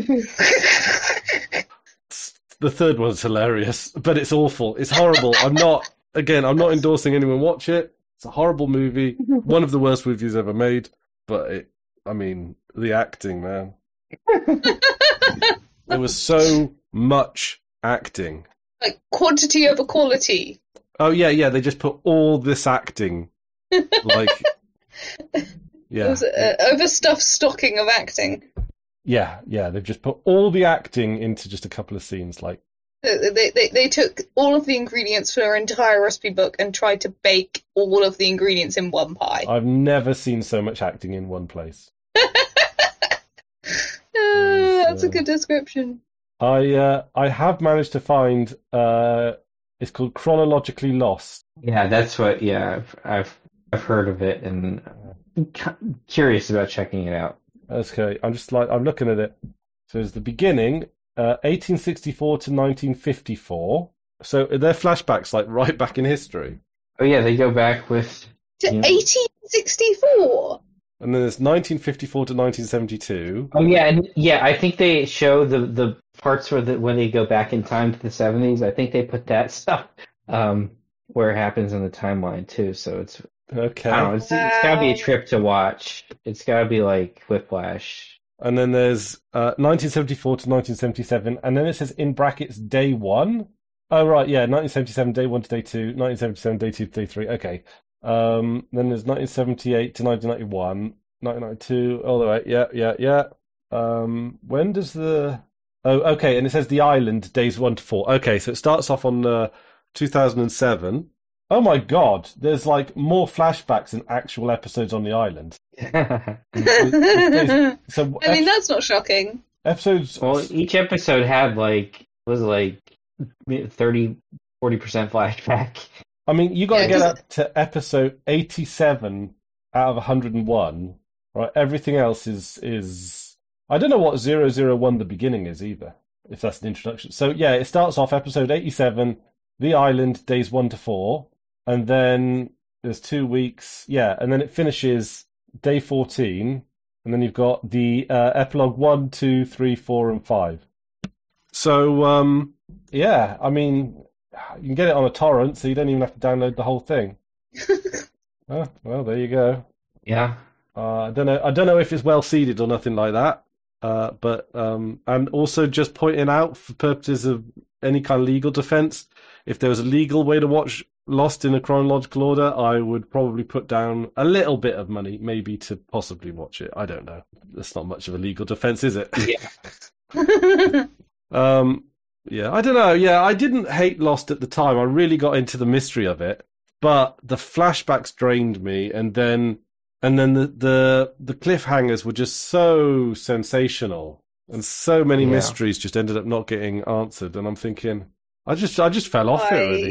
the third one's hilarious, but it's awful. It's horrible. I'm not again, I'm not endorsing anyone watch it. It's a horrible movie. One of the worst movies ever made, but it I mean, the acting, man. There was so much acting. Like quantity over quality. Oh yeah, yeah. They just put all this acting, like, It yeah, was uh, overstuffed stocking of acting. yeah, yeah. They've just put all the acting into just a couple of scenes. Like, They, they, they, they took all of the ingredients for their entire recipe book and tried to bake all of the ingredients in one pie. I've never seen so much acting in one place. Uh, that's a uh, good description. I uh, I have managed to find. Uh, it's called Chronologically Lost. Yeah, that's what. Yeah, I've I've, I've heard of it and uh, cu- curious about checking it out. Okay, I'm just like I'm looking at it. So it's the beginning, uh, eighteen sixty-four to nineteen fifty-four. So they're flashbacks, like right back in history. Oh yeah, they go back with. To Yeah. eighteen sixty-four. And then there's nineteen fifty-four to nineteen seventy-two. Oh yeah, and yeah, I think they show the the parts where the when they go back in time to the seventies. I think they put that stuff um where it happens in the timeline too. So it's Okay. I don't know, it's, it's got to be a Wow. trip to watch. It's got to be like Whiplash. And then there's uh, nineteen seventy-four to nineteen seventy-seven, and then it says in brackets day one. Oh right, yeah, nineteen seventy-seven day one to day two, nineteen seventy-seven day two to day three. Okay. Um, then there's nineteen seventy-eight to nineteen ninety-one, nineteen ninety-two, all the way. Yeah, yeah, yeah. Um, when does the? Oh, okay, and it says the island days one to four. Okay, so it starts off on uh, two thousand seven. Oh my God, there's like more flashbacks than actual episodes on the island. I So mean, ep- that's not shocking. episodes. Well, each episode had like was like thirty, forty percent flashback. I mean, you got to Yeah, get 'cause- up to episode eighty-seven out of one hundred one, right? Everything else is is I don't know what zero zero one the beginning is either, if that's an introduction. So yeah, it starts off episode eighty-seven, the island, days one to four, and then there's two weeks, yeah, and then it finishes day fourteen, and then you've got the uh, epilogue one, two, three, four, and five. So um, yeah, I mean. You can get it on a torrent, so you don't even have to download the whole thing. Oh, well, there you go. Yeah. Uh, I don't know. I don't know if it's well seeded or nothing like that. Uh, but um, and also just pointing out for purposes of any kind of legal defense, if there was a legal way to watch Lost in a chronological order, I would probably put down a little bit of money, maybe to possibly watch it. I don't know. That's not much of a legal defense, is it? Yeah. Um, yeah, I don't know. Yeah, I didn't hate Lost at the time. I really got into the mystery of it, but the flashbacks drained me, and then and then the the, the cliffhangers were just so sensational, and so many Yeah. mysteries just ended up not getting answered. And I'm thinking, I just I just fell off it I- really.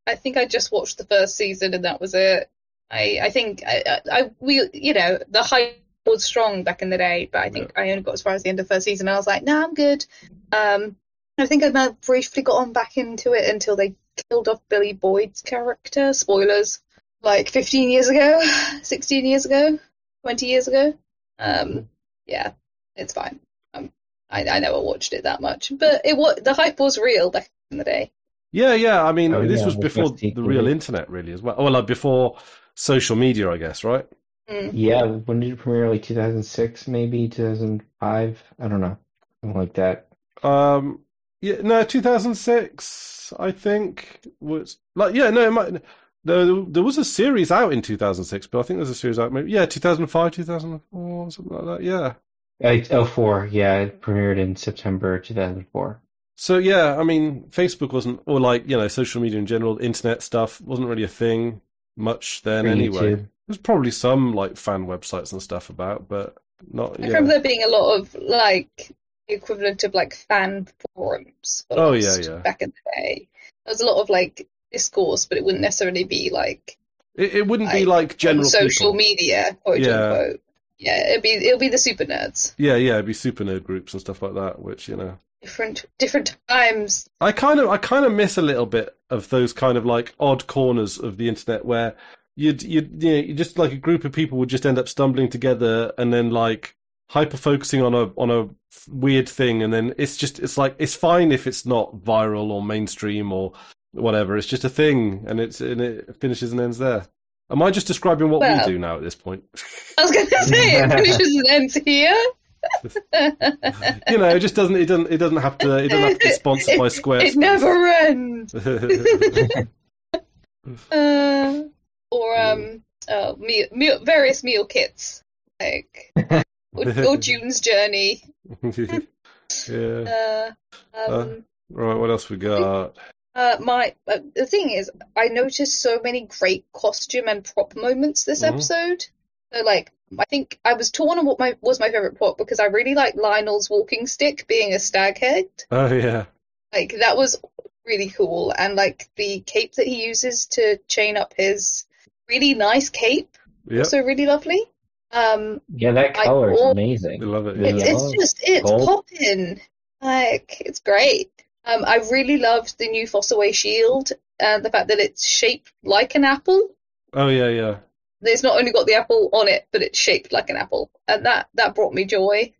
I think I just watched the first season and that was it. I I think I, I we you know the hype was strong back in the day, but I think yeah. I only got as far as the end of the first season. And I was like, nah, I'm good. Um, I think I might have briefly got on back into it until they killed off Billy Boyd's character. Spoilers. Like fifteen years ago, sixteen years ago, twenty years ago. Um, yeah, it's fine. Um, I I never watched it that much, but it was the hype was real back in the day. Yeah, yeah. I mean, oh, this yeah, was before the real internet, really, as well. Oh, well, like before social media, I guess, right? Mm. Yeah. When did it premiere? Like two thousand six, maybe two thousand five. I don't know, something like that. Um. Yeah. No, two thousand six. I think was like yeah. No, it might. No, there was a series out in two thousand six, but I think there's a series out maybe yeah, two thousand five, two thousand four, something like that. Yeah. oh four, yeah, it premiered in September two thousand four. So yeah, I mean, Facebook wasn't, or like you know, social media in general, internet stuff wasn't really a thing much then. For anyway. YouTube. There's probably some like fan websites and stuff about, but not. I Yeah. remember there being a lot of like the equivalent of like fan forums. Oh yeah, yeah. Back in the day, there was a lot of like discourse, but it wouldn't necessarily be like It, it wouldn't be like general social people. media, quote Yeah. unquote. Yeah, it'd be it'll be the super nerds. Yeah, yeah, it'd be super nerd groups and stuff like that, which you know. Different different times. I kind of I kind of miss a little bit of those kind of like odd corners of the internet where you'd you'd you know, you just like a group of people would just end up stumbling together and then like hyper focusing on a on a weird thing, and then it's just it's like it's fine if it's not viral or mainstream or whatever. It's just a thing, and it's and it finishes and ends there. Am I just describing what Well, we do now at this point? I was going to say it finishes and ends here. You know, it just doesn't. It doesn't. It doesn't have to. It doesn't have to be sponsored by Squarespace. It never ends. uh, or um, uh, meal, meal, various meal kits like or, or June's Journey. Yeah. Uh, um, Uh, right. What else we got? Uh, my uh, the thing is, I noticed so many great costume and prop moments this Mhm. episode. So, like, I think I was torn on what my was my favorite prop because I really like Lionel's walking stick being a stag head. Oh yeah. Like, that was really cool, and like the cape that he uses to chain up his really nice cape, Yep. also really lovely. Um, Yeah, that I color is al- I amazing. love it. Yeah. It's, it's just, it's Gold. popping. Like, it's great. Um, I really loved the new Fossaway shield and the fact that it's shaped like an apple. Oh yeah, yeah. It's not only got the apple on it, but it's shaped like an apple. And that, that brought me joy.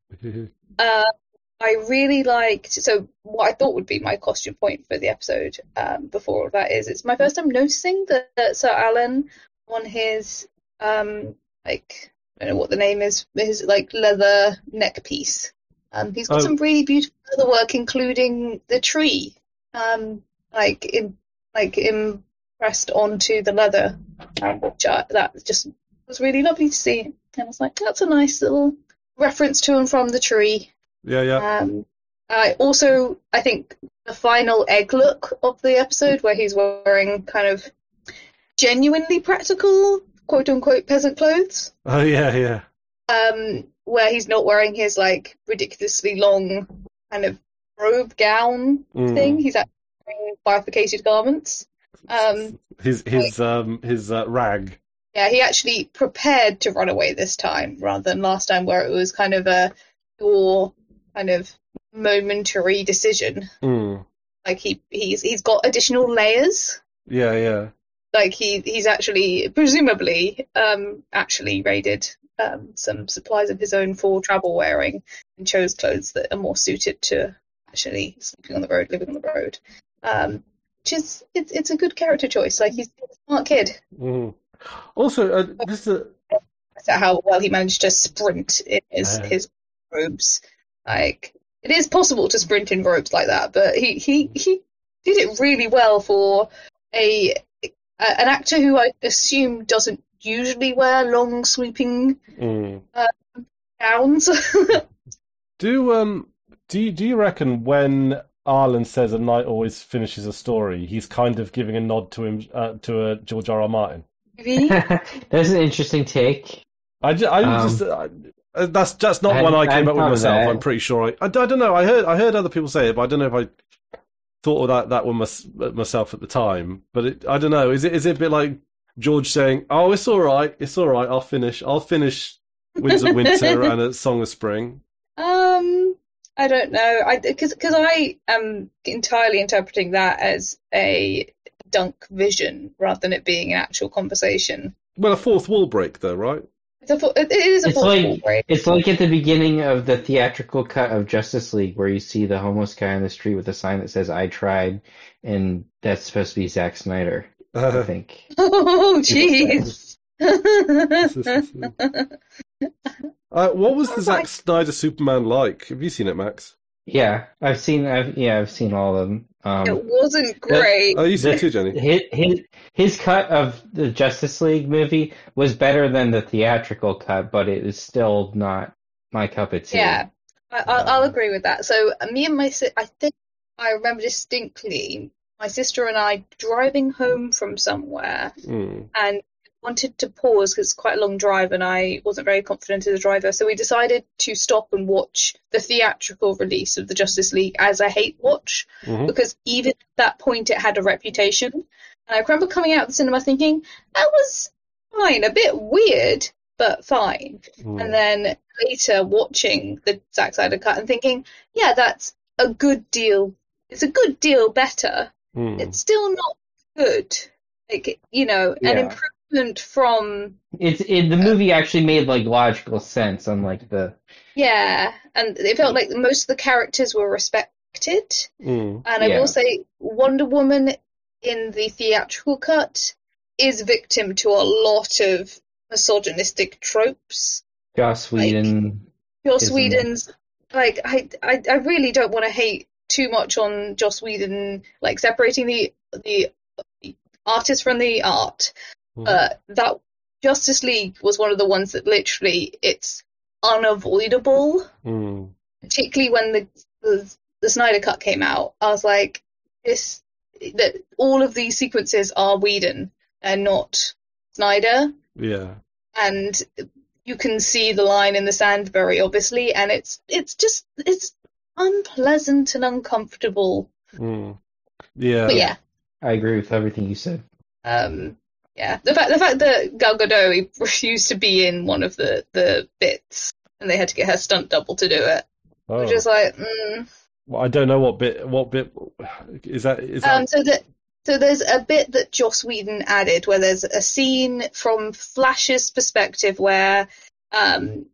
Uh, I really liked, so what I thought would be my costume point for the episode um, before all that is, it's my first time noticing that, that Sir Alan on his, um, like, I don't know what the name is, his like leather neck piece. Um, he's got Oh. some really beautiful leather work, including the tree, um, like in, like impressed onto the leather, um, which I, that just was really lovely to see. And I was like, that's a nice little reference to and from the tree. Yeah, yeah. Um, I also, I think the final egg look of the episode where he's wearing kind of genuinely practical, quote unquote, peasant clothes, Oh yeah, yeah. um, where he's not wearing his like ridiculously long kind of robe gown Mm. thing. He's actually wearing bifurcated garments. Um, His his um his uh, rag. yeah, he actually prepared to run away this time rather than last time where it was kind of a pure kind of momentary decision. Mm. Like he he's he's got additional layers. Yeah, yeah. Like he he's actually presumably um actually raided um some supplies of his own for travel wearing and chose clothes that are more suited to actually sleeping on the road, living on the road. Um, which is it's it's a good character choice. Like he's a smart kid. Mm. Also, uh, this is a, So how well he managed to sprint in his Yeah. his robes. Like it is possible to sprint in robes like that, but he he he did it really well for a. Uh, an actor who I assume doesn't usually wear long sweeping mm. gowns. Do um do you, do you reckon when Arlen says a knight always finishes a story, he's kind of giving a nod to him uh, to uh, George R. R. Martin? Maybe? That's an interesting take. I, ju- I Um, just uh, uh, that's that's not I one I hadn't- I came hadn't up with thought of myself. that. I'm pretty sure. I, I, I don't know. I heard I heard other people say it, but I don't know if I thought of that that one mys- myself at the time, but it, I don't know. Is it is it a bit like George saying, "Oh, it's all right, it's all right. I'll finish. I'll finish Winds of Winter and A Song of Spring." Um, I don't know. I because because I am entirely interpreting that as a dunk vision rather than it being an actual conversation. Well, a fourth wall break, though, right? It's a, it is a It's fourth like wall break. it's like at the beginning of the theatrical cut of Justice League, where you see the homeless guy on the street with a sign that says "I tried," and that's supposed to be Zack Snyder. I think. Oh, jeez. uh, what was the Zack Snyder Superman like? Have you seen it, Max? Yeah, I've seen. I've yeah, I've seen all of them. Um, It wasn't great. Oh, you seen the- it too, Jenny? his, his his cut of the Justice League movie was better than the theatrical cut, but it is still not my cup of tea. Yeah, I, I'll, I'll agree with that. So uh, me and my si- I think I remember distinctly my sister and I driving home from somewhere Mm. and wanted to pause because it's quite a long drive and I wasn't very confident as a driver. So we decided to stop and watch the theatrical release of the Justice League as a hate watch Mhm. because even at that point it had a reputation. And I remember coming out of the cinema thinking, that was fine, a bit weird, but fine. Mm. And then later watching the Zack Snyder cut and thinking, yeah, that's a good deal. It's a good deal better. Mm. It's still not good. Like, you know, an Yeah. improvement from, It's it, the movie actually made like logical sense, unlike the yeah. And it felt like most of the characters were respected. Mm. And I Yeah. will say Wonder Woman in the theatrical cut is victim to a lot of misogynistic tropes. Joss Whedon. Joss Isn't it? Whedon's like I, I I really don't want to hate too much on Joss Whedon, like separating the the artist from the art. Mhm. Uh, that Justice League was one of the ones that literally it's unavoidable. Mm. Particularly when the, the the Snyder Cut came out, I was like, this that all of these sequences are Whedon and not Snyder, Yeah. and you can see the line in the sand very obviously, and it's it's just it's unpleasant and uncomfortable. Mm. Yeah. But yeah, I agree with everything you said. um, yeah, the fact the fact that Gal Gadot refused to be in one of the the bits, and they had to get her stunt double to do it, Oh. which is like. Mm. Well, I don't know what bit. What bit is that? Is that? Um, so that so there's a bit that Joss Whedon added where there's a scene from Flash's perspective where um,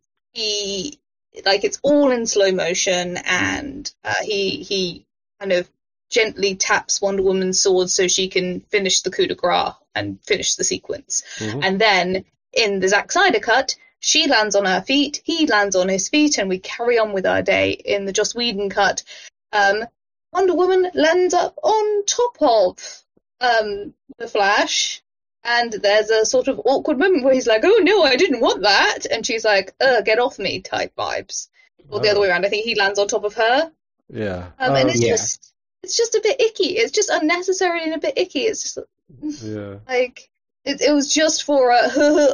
he like it's all in slow motion and uh, he he kind of gently taps Wonder Woman's sword so she can finish the coup de grace and finish the sequence. Mhm. And then in the Zack Snyder cut, she lands on her feet, he lands on his feet, and we carry on with our day. In the Joss Whedon cut, um, Wonder Woman lands up on top of um, the Flash, and there's a sort of awkward moment where he's like, "Oh no, I didn't want that," and she's like, "Uh, get off me," type vibes. Or the Oh. other way around. I think he lands on top of her, Yeah. um, and Oh, it's yeah. just it's just a bit icky. It's just unnecessary and a bit icky. It's just yeah. like it, it was just for a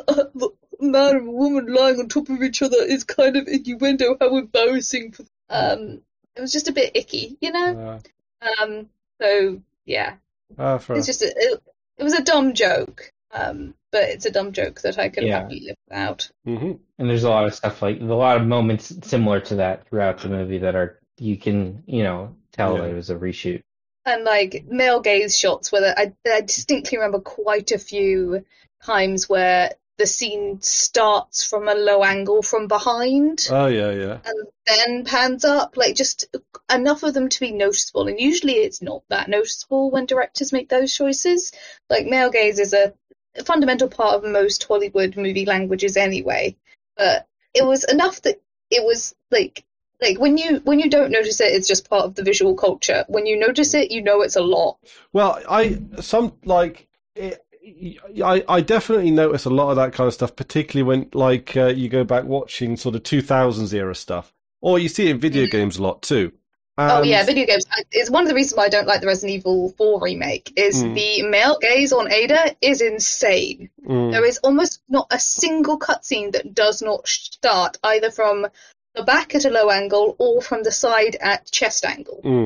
man and woman lying on top of each other is kind of innuendo. How embarrassing! For, um, it was just a bit icky, you know. Uh, Um, so yeah, ah, fair it's just a, it, it was a dumb joke. Um, but it's a dumb joke that I can Yeah. happily live without. hmm And there's a lot of stuff like a lot of moments similar to that throughout the movie that are you can you know tell Yeah. that it was a reshoot. And like male gaze shots, where I, I distinctly remember quite a few times where the scene starts from a low angle from behind Oh yeah, yeah. and then pans up, like just enough of them to be noticeable. And usually it's not that noticeable when directors make those choices. Like male gaze is a fundamental part of most Hollywood movie languages anyway. But it was enough that it was like like when you when you don't notice it, it's just part of the visual culture. When you notice it, you know it's a lot. Well, I some like it, I I definitely notice a lot of that kind of stuff, particularly when like uh, you go back watching sort of two thousands era stuff, or you see it in video Mm. games a lot too. Oh And- yeah, video games. I- It's one of the reasons why I don't like the Resident Evil four remake. Is Mm. the male gaze on Ada is insane. Mm. There is almost not a single cutscene that does not start either from the back at a low angle or from the side at chest angle. Mm.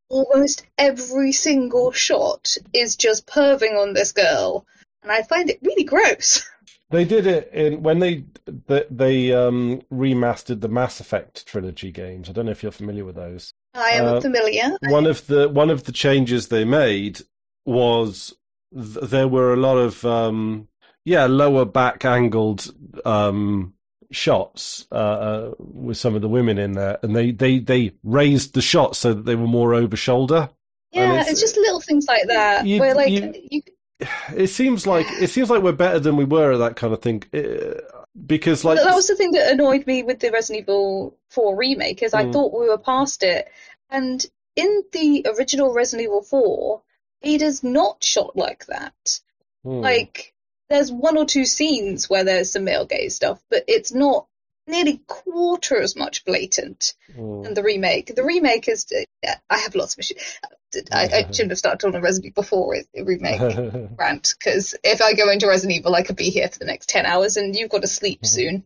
almost every single shot is just perving on this girl, and I find it really gross. They did it in when they they, they um, remastered the Mass Effect trilogy games. I don't know if you're familiar with those. I am Uh, familiar. One of the one of the changes they made was th- there were a lot of um, yeah lower back angled um, shots uh, uh, with some of the women in there, and they, they, they raised the shots so that they were more over shoulder. Yeah, it's, it's just little things like that you- where like you- you. It seems like it seems like we're better than we were at that kind of thing, uh, because like That was the thing that annoyed me with the Resident Evil four remake, is I Mm. thought we were past it. And in the original Resident Evil four, Ada's not shot like that. hmm, Like, there's one or two scenes where there's some male gaze stuff, but it's not nearly quarter as much blatant hmm. than the remake. The remake is, I have lots of issues. I, I shouldn't have started on a Resident Evil four remake rant, because if I go into Resident Evil, I could be here for the next ten hours, and you've got to sleep soon.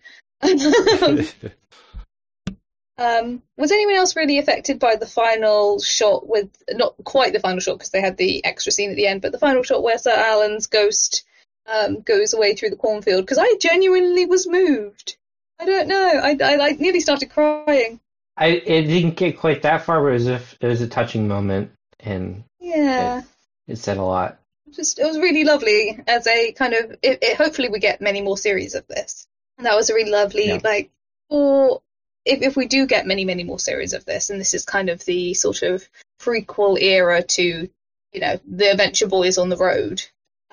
um, was anyone else really affected by the final shot with, not quite the final shot because they had the extra scene at the end, but the final shot where Sir Alan's ghost um, goes away through the cornfield? Because I genuinely was moved. I don't know. I, I like nearly started crying. I it didn't get quite that far, but it was a it was a touching moment, and Yeah. it said a lot. Just it was really lovely as a kind of it, it, hopefully we get many more series of this, and that was a really lovely Yeah. like or if if we do get many many more series of this, and this is kind of the sort of prequel era to, you know, the Adventure Boys on the road,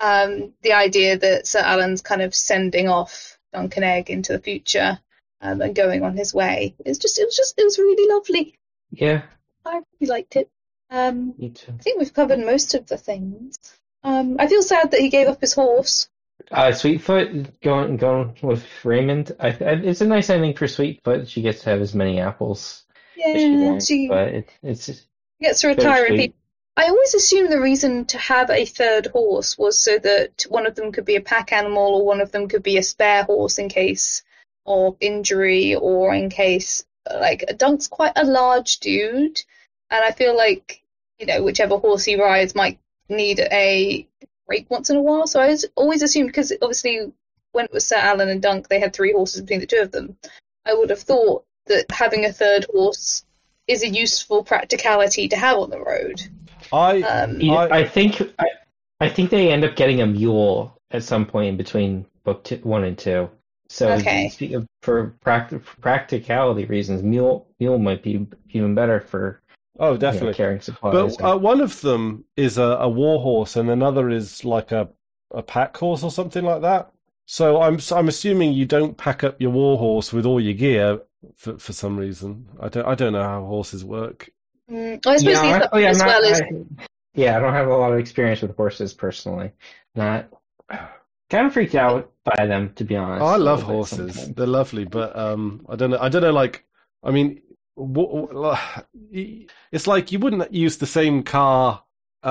um the idea that Sir Alan's kind of sending off Duncan Egg into the future um, and going on his way, it's just it was just it was really lovely. Yeah, I really liked it. um me too. I think we've covered most of the things. Um, I feel sad that he gave up his horse. Uh, Sweetfoot going going with Raymond. I, I, it's a nice ending for Sweetfoot. She gets to have as many apples as she Yeah, wants, she but it, it's just gets to retire. And bittersweet. pe- I always assumed the reason to have a third horse was so that one of them could be a pack animal or one of them could be a spare horse in case of injury or in case, like, Dunk's quite a large dude, and I feel like, you know, whichever horse he rides might need a break once in a while. So I was always assumed, because obviously when it was Sir Alan and Dunk, they had three horses between the two of them. I would have thought that having a third horse is a useful practicality to have on the road. I, Um, You- I- I think I, I think they end up getting a mule at some point in between book two, one and two. So Okay. speak of- for, practi- for practicality reasons, mule mule might be even better for oh you know, definitely. carrying supplies. But uh, one of them is a, a war horse, and another is like a, a pack horse or something like that. So I'm I'm assuming you don't pack up your war horse with all your gear for for some reason. I don't I don't know how horses work. mm, I suppose yeah, these actually, I'm as not- well as I- yeah, I don't have a lot of experience with horses personally. Not kind of freaked out by them, to be honest. Oh, I a love little bit horses. sometimes. They're lovely, but um, I don't know. I don't know. Like, I mean, wh- wh- it's like you wouldn't use the same car.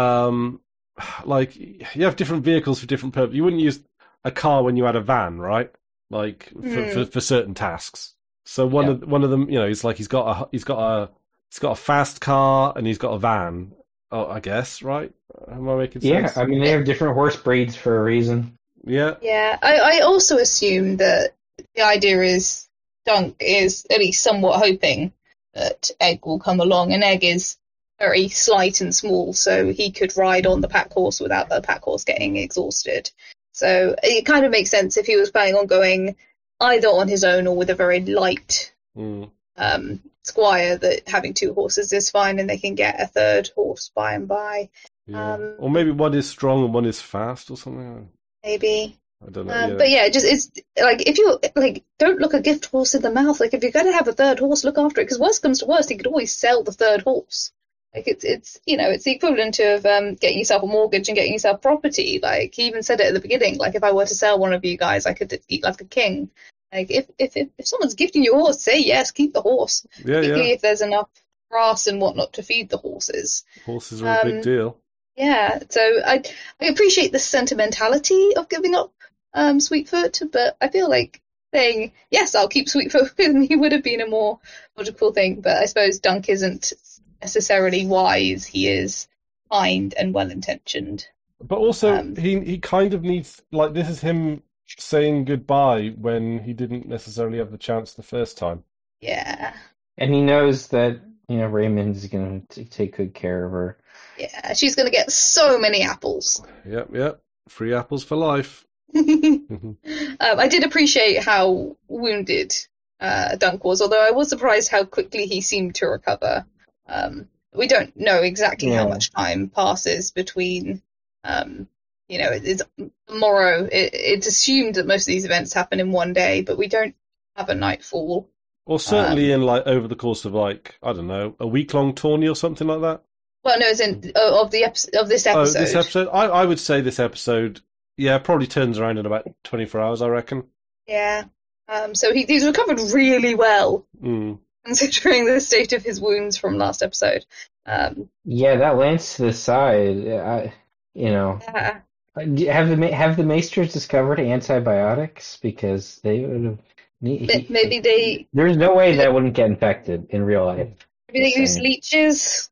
Um, like you have different vehicles for different purposes. You wouldn't use a car when you had a van, right? Like for Hmm. for, for certain tasks. So one Yeah. of one of them, you know, he's like he's got a he's got a he's got a fast car and he's got a van. Oh, I guess, right? Am I making Yeah, sense? I mean they have different horse breeds for a reason. yeah. Yeah, I, I also assume that the idea is Dunk is at least somewhat hoping that Egg will come along, and Egg is very slight and small, so he could ride on the pack horse without the pack horse getting exhausted. So it kind of makes sense if he was planning on going either on his own or with a very light Mm. um, squire, that having two horses is fine and they can get a third horse by and by, Yeah. Um, Or maybe one is strong and one is fast or something. maybe. I don't know. Um, yeah. But yeah, just it's like if you like, don't look a gift horse in the mouth. Like if you're going to have a third horse, look after it. Because worst comes to worst, you could always sell the third horse. Like it's it's you know it's the equivalent of um, getting yourself a mortgage and getting yourself property. Like he even said it at the beginning. Like if I were to sell one of you guys, I could eat like a king. Like if if if, if someone's gifting you a horse, say yes, keep the horse. yeah, Particularly yeah. if there's enough grass and whatnot to feed the horses. Horses are a um, big deal. Yeah, so I I appreciate the sentimentality of giving up um, Sweetfoot, but I feel like saying, yes, I'll keep Sweetfoot with me would have been a more logical thing. But I suppose Dunk isn't necessarily wise. He is kind and well-intentioned. But also, Um, he he kind of needs, like, this is him saying goodbye when he didn't necessarily have the chance the first time. Yeah. And he knows that, you know, Raymond's going to take good care of her. Yeah, she's going to get so many apples. Yep, yep. Free apples for life. um, I did appreciate how wounded uh, Dunk was, although I was surprised how quickly he seemed to recover. Um, we don't know exactly Yeah. how much time passes between, um, you know, it- it's tomorrow. It, it's assumed that most of these events happen in one day, but we don't have a nightfall. Or certainly Um, in, like, over the course of, like, I don't know, a week-long tourney or something like that. Well, no, it's in uh, of the epi- of this Oh, episode. this episode? I, I would say this episode, yeah, probably turns around in about twenty-four hours, I reckon. Yeah. Um, so he, he's recovered really well, Mm. considering the state of his wounds from last episode. Um, Yeah, that lance to the side, I, you know. yeah. Have the Ma- have the Maesters discovered antibiotics? Because they would have. M- Maybe they There's no way that wouldn't get infected in real life. maybe they use Same. leeches.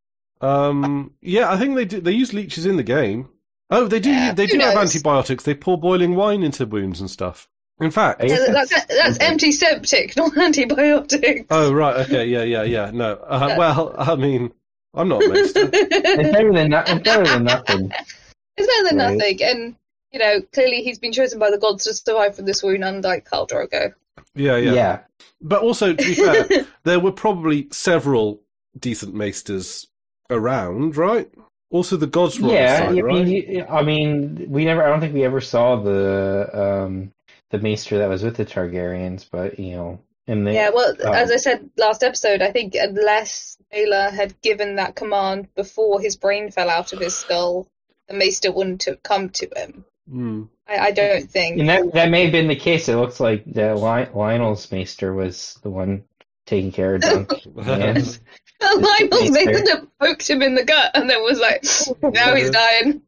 Um, yeah, I think they do, they use leeches in the game. Oh, they do. Yeah, they who do have knows? antibiotics. They pour boiling wine into wounds and stuff. In fact, I guess Uh, That's that's antiseptic, not antibiotics. oh right, okay, yeah, yeah, yeah. No, uh, Yeah. well, I mean, I'm not a maester. It's better than no- it's better than nothing. It's better than Right. nothing, and you know, clearly he's been chosen by the gods to survive from this wound, unlike Khal Drogo. Yeah, yeah, Yeah. But also, to be fair, there were probably several decent maesters around, right? Also, the gods were Yeah, on the side, I right? mean, you- I mean, we never. I don't think we ever saw the um the Maester that was with the Targaryens, but you know, and they. Yeah, well, oh. as I said last episode, I think unless Baylor had given that command before his brain fell out of his skull, the Maester wouldn't have come to him. Hmm. I, I don't think. And that that may have been the case. It looks like that Li- Lionel's Maester was the one taking care of Dunk. and, Lionel's Maester. Maester that poked him in the gut and then was like, now he's dying.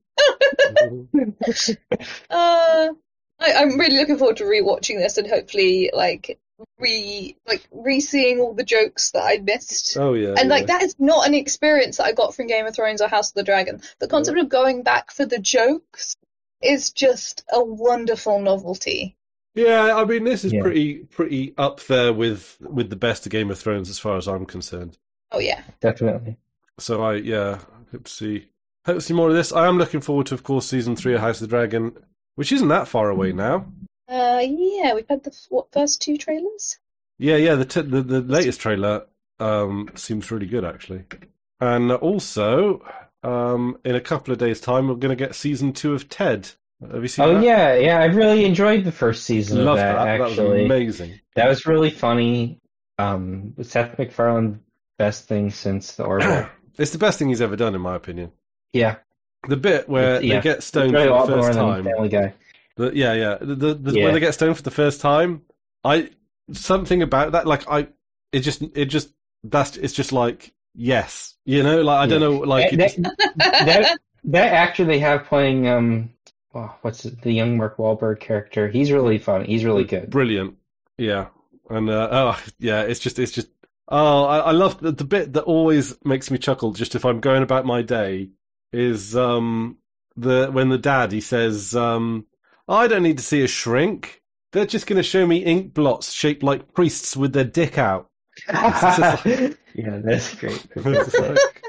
Uh, I, I'm really looking forward to rewatching this and hopefully like re like re-seeing all the jokes that I missed. Oh yeah, And like yeah. that is not an experience that I got from Game of Thrones or House of the Dragon. The concept of going back for the jokes is just a wonderful novelty. Yeah, I mean, this is Yeah. pretty pretty up there with with the best of Game of Thrones as far as I'm concerned. Oh yeah. Definitely. So I yeah, hope to see hope to see more of this. I am looking forward to, of course, season three of House of the Dragon, which isn't that far away now. Uh, yeah, we've had the f- what first two trailers. Yeah, yeah. The t- the, the latest trailer um, seems really good actually, and also um, in a couple of days' time we're going to get season two of Ted. Have you seen Oh that? yeah, yeah. I really enjoyed the first season Love of that. that. That was Actually, amazing. that was really funny. Um, Seth MacFarlane, best thing since The Orville. It's the best thing he's ever done, in my opinion. Yeah, The bit where yeah. they get stoned Really a for lot the more first than time. Family Guy. The, yeah, yeah. The, the, the Yeah. when they get stoned for the first time, I something about that, like I, it just, it just that's it's just like yes, you know, like I don't know, like that, it just, that that actor they have playing um, oh, what's it, the young Mark Wahlberg character? He's really fun. He's really good. brilliant. Yeah, and uh, oh yeah, it's just, it's just. Oh, I, I love the, the bit that always makes me chuckle. Just if I'm going about my day, is um the when the dad he says um I don't need to see a shrink. They're just going to show me ink blots shaped like priests with their dick out. Yeah, that's great. It's like,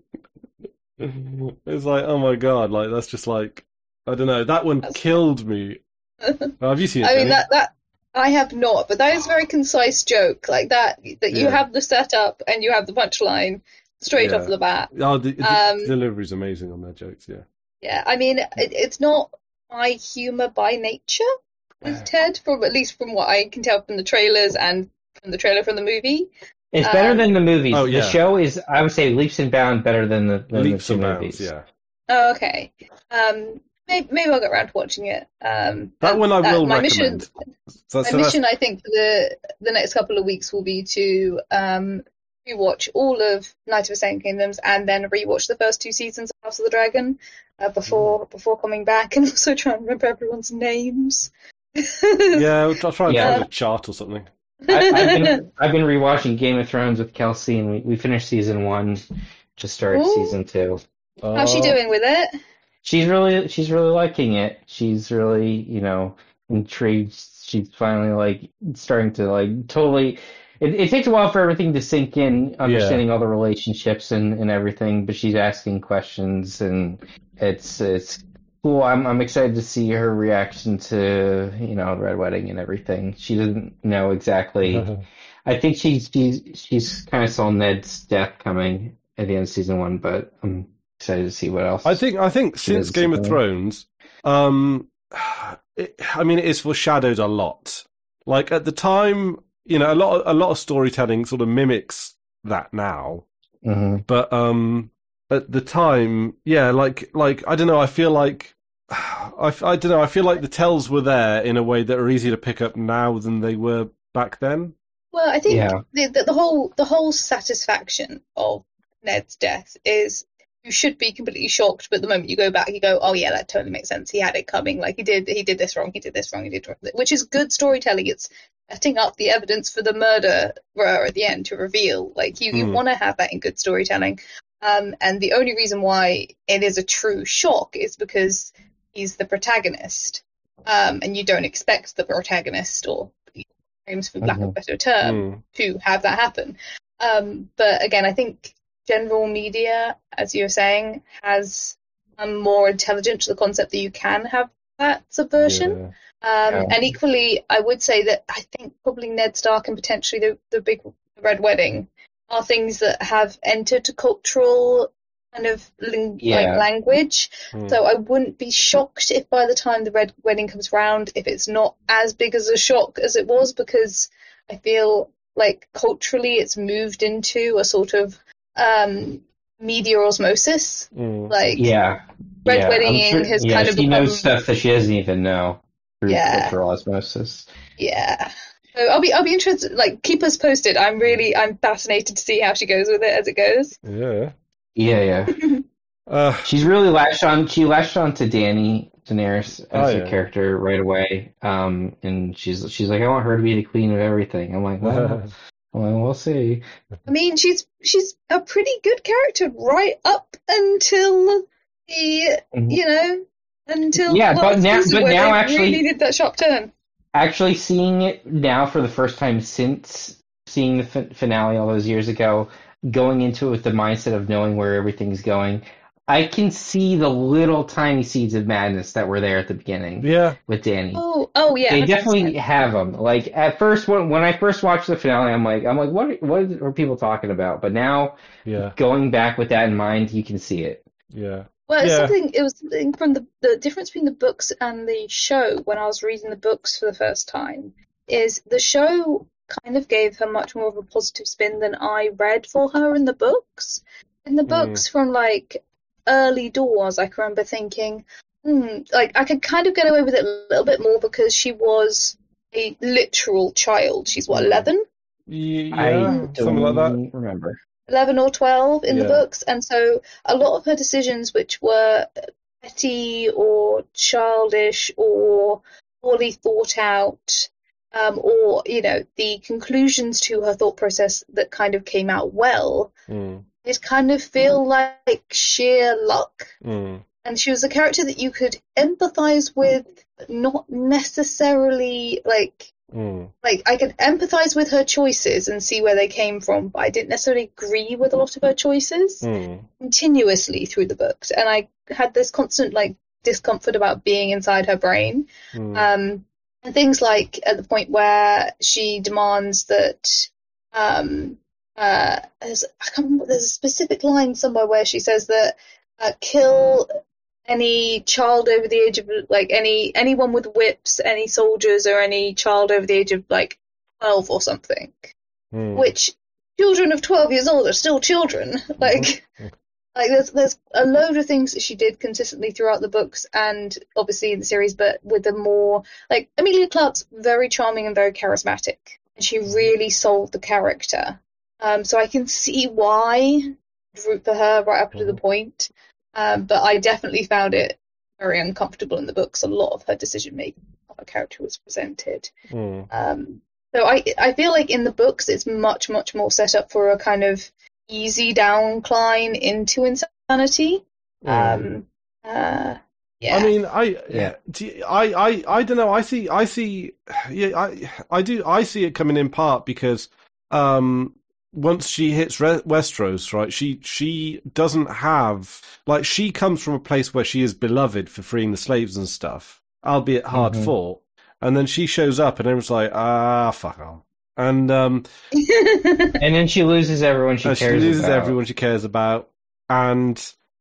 it's like, oh my god, like that's just like I don't know. That one That's- killed me. Oh, have you seen it? I mean Jenny? that that I have not, but that is a very concise joke, like that that you Yeah. have the setup and you have the punchline straight Yeah. off the bat. Oh, the, the um, delivery's amazing on their jokes. Yeah. Yeah, I mean it, it's not my humor by nature with Ted, from at least from what I can tell from the trailers and from the trailer from the movie. It's better Um, than the movies. Oh, yeah. The show is, I would say, leaps and bounds better than the, than Leaps the two and bounds. movies. Yeah. Oh, okay. Um, maybe, maybe I'll get around to watching it. Um, That and one I will my recommend. mission, So, my so that's, mission, I think, for the the next couple of weeks will be to um rewatch all of Night of the Seven Kingdoms and then rewatch the first two seasons of House of the Dragon uh, before before coming back, and also try and remember everyone's names. yeah, I'll try and Yeah. find a chart or something. I, I've been I've been rewatching Game of Thrones with Kelsey, and we, we finished season one, to start Ooh. season two. How's she Oh. doing with it? She's really she's really liking it. She's really, you know, intrigued. She's finally like starting to like totally. It, it takes a while for everything to sink in, understanding all the relationships and, and everything. But she's asking questions, and it's it's cool. I'm I'm excited to see her reaction to, you know, the Red Wedding and everything. She doesn't know exactly. I think she's she's she's kind of saw Ned's death coming at the end of season one, but I'm excited to see what else. I think I think she since does Game of something. Thrones, um, it, I mean, it is foreshadowed a lot. Like at the time, you know, a lot of, a lot of storytelling sort of mimics that now. Mhm. But um, at the time, yeah, like like I don't know. I feel like I, I don't know. I feel like the tells were there in a way that are easier to pick up now than they were back then. Well, I think Yeah. the, the the whole the whole satisfaction of Ned's death is you should be completely shocked, but the moment you go back, you go, oh yeah, that totally makes sense. He had it coming. Like he did, he did this wrong. He did this wrong. He did wrong. Which is good storytelling. It's setting up the evidence for the murderer at the end to reveal. Like you, you Hmm. want to have that in good storytelling. Um, and the only reason why it is a true shock is because he's the protagonist, um, and you don't expect the protagonist, or names for lack of a better term, Mm. to have that happen. Um, but again, I think general media, as you're saying, has um, more intelligent to the concept that you can have that subversion. Yeah. Um, Yeah. And equally, I would say that I think probably Ned Stark and potentially the, the big Red Wedding are things that have entered cultural kind of ling- Yeah. like language. Mm. So I wouldn't be shocked if by the time the Red Wedding comes round, if it's not as big as a shock as it was, because I feel like culturally it's moved into a sort of um, media osmosis. Mm. Like Yeah. Red yeah. Wedding I'm sure, has yeah, kind of she become, knows stuff that she doesn't even know through Yeah. cultural osmosis. yeah. So I'll be I'll be interested. Like keep us posted. I'm really I'm fascinated to see how she goes with it as it goes. Yeah. Yeah, yeah. Uh, She's really latched on. She latched on to Dany Daenerys as Oh, a yeah. character right away. Um, and she's she's like, I want her to be the queen of everything. I'm like, well, well, we'll see. I mean, she's she's a pretty good character right up until the Mhm. you know until Yeah, the but last now- season but where now they actually- really did that sharp turn. Actually, seeing it now for the first time since seeing the fin- finale all those years ago, going into it with the mindset of knowing where everything's going, I can see the little tiny seeds of madness that were there at the beginning yeah. with Dany. Oh oh yeah, They one hundred percent. definitely have them. Like at first, when when I first watched the finale, I'm like, I'm like, what what are people talking about? But now, Yeah. going back with that in mind, you can see it. Yeah. Well, it's Yeah. something. It was something from the the difference between the books and the show when I was reading the books for the first time is the show kind of gave her much more of a positive spin than I read for her in the books. In the Mm. books from like early doors, I can remember thinking, hmm, like I could kind of get away with it a little bit more because she was a literal child. She's what, Mm. eleven? Y- I Yeah. don't Something like that. remember. eleven or twelve in the Yeah. books, and so a lot of her decisions which were petty or childish or poorly thought out, um, or you know the conclusions to her thought process that kind of came out well, Mm. it kind of feel like sheer luck. Mm. And she was a character that you could empathize with, but not necessarily like Mm. like I could empathize with her choices and see where they came from, but I didn't necessarily agree with a lot of her choices Mm. continuously through the books, and I had this constant like discomfort about being inside her brain. Mm. Um, and things like at the point where she demands that um, uh, there's, I can't remember, there's a specific line somewhere where she says that uh, kill any child over the age of like any anyone with whips, any soldiers or any child over the age of like twelve or something. Mm. Which children of twelve years old are still children. Like like there's there's a load of things that she did consistently throughout the books and obviously in the series, but with the more like Emilia Clarke's very charming and very charismatic, and she really sold the character. Um, so I can see why I'd root for her right up to the point. Um, but I definitely found it very uncomfortable in the books. A lot of her decision making, how her character was presented. Mm. Um, so I I feel like in the books it's much much more set up for a kind of easy downcline into insanity. Mm. Um, uh, yeah. I mean, I, Yeah. do- I, I, I don't know. I see, I see, yeah, I, I do, I see it coming in part because, um, once she hits Re- Westeros, right, she, she doesn't have, like, she comes from a place where she is beloved for freeing the slaves and stuff, albeit hard Mhm. fought. And then she shows up and everyone's like, ah, fuck off. And, um, And then she loses everyone she and cares she loses about. everyone she cares about. And,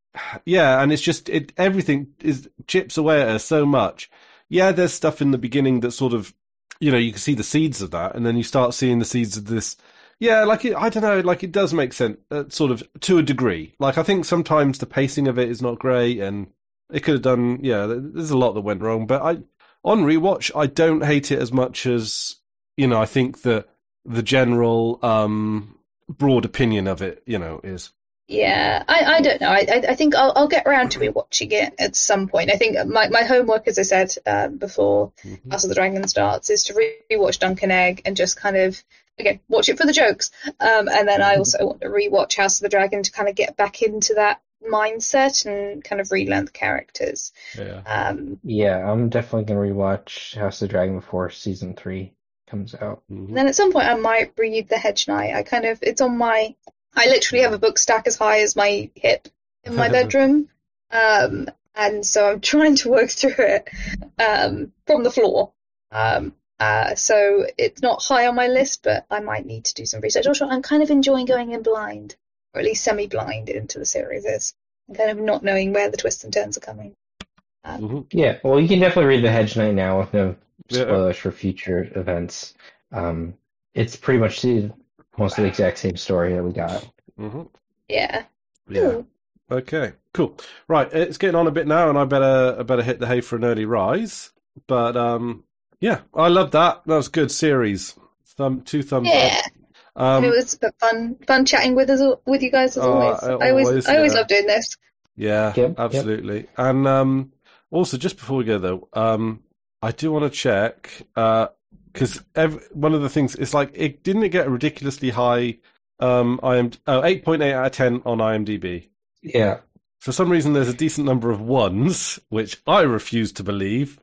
yeah, and it's just it everything is chips away at her so much. Yeah, there's stuff in the beginning that sort of, you know, you can see the seeds of that, and then you start seeing the seeds of this. Yeah, like it, I don't know, like it does make sense, uh, sort of to a degree. Like I think sometimes the pacing of it is not great, and it could have done. Yeah, there's a lot that went wrong, but I on rewatch I don't hate it as much as you know. I think that the general um, broad opinion of it, you know, is. Yeah, I, I don't know. I I I think I'll I'll get around to rewatching it at some point. I think my, my homework, as I said um, before, Mhm. House of the Dragon starts, is to rewatch Dunk and Egg and just kind of again watch it for the jokes. Um, and then I also want to rewatch House of the Dragon to kind of get back into that mindset and kind of relearn the characters. Yeah. Um, Yeah, I'm definitely gonna rewatch House of the Dragon before season three comes out. Mhm. and then at some point I might read The Hedge Knight. I kind of it's on my I literally have a book stack as high as my hip in my bedroom. Um, and so I'm trying to work through it um, from the floor. Um, uh, so it's not high on my list, but I might need to do some research. Also, I'm kind of enjoying going in blind, or at least semi-blind into the series is. I'm kind of not knowing where the twists and turns are coming. Um, Mhm. Yeah, well, you can definitely read The Hedge Knight now with no Yeah. spoilers for future events. Um, it's pretty much the, almost the exact same story that we got. Mhm. yeah. Yeah. Ooh. Okay. Cool. Right. It's getting on a bit now, and I better I better hit the hay for an early rise. But um, yeah, I love that. That was a good series. Thumb, two thumbs Yeah. up. Um, it was fun, fun chatting with us, with you guys as Oh, always. I I always, always, I always yeah. love doing this. yeah, Yep, yep. absolutely. And um, also, just before we go though, um, I do want to check because one of the things is like it didn't it get a ridiculously high um I M oh, eight point eight out of ten on IMDb. Yeah. For some reason, there's a decent number of ones, which I refuse to believe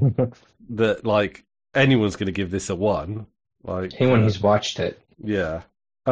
that like anyone's going to give this a one. Like Anyone uh, who's watched it. yeah.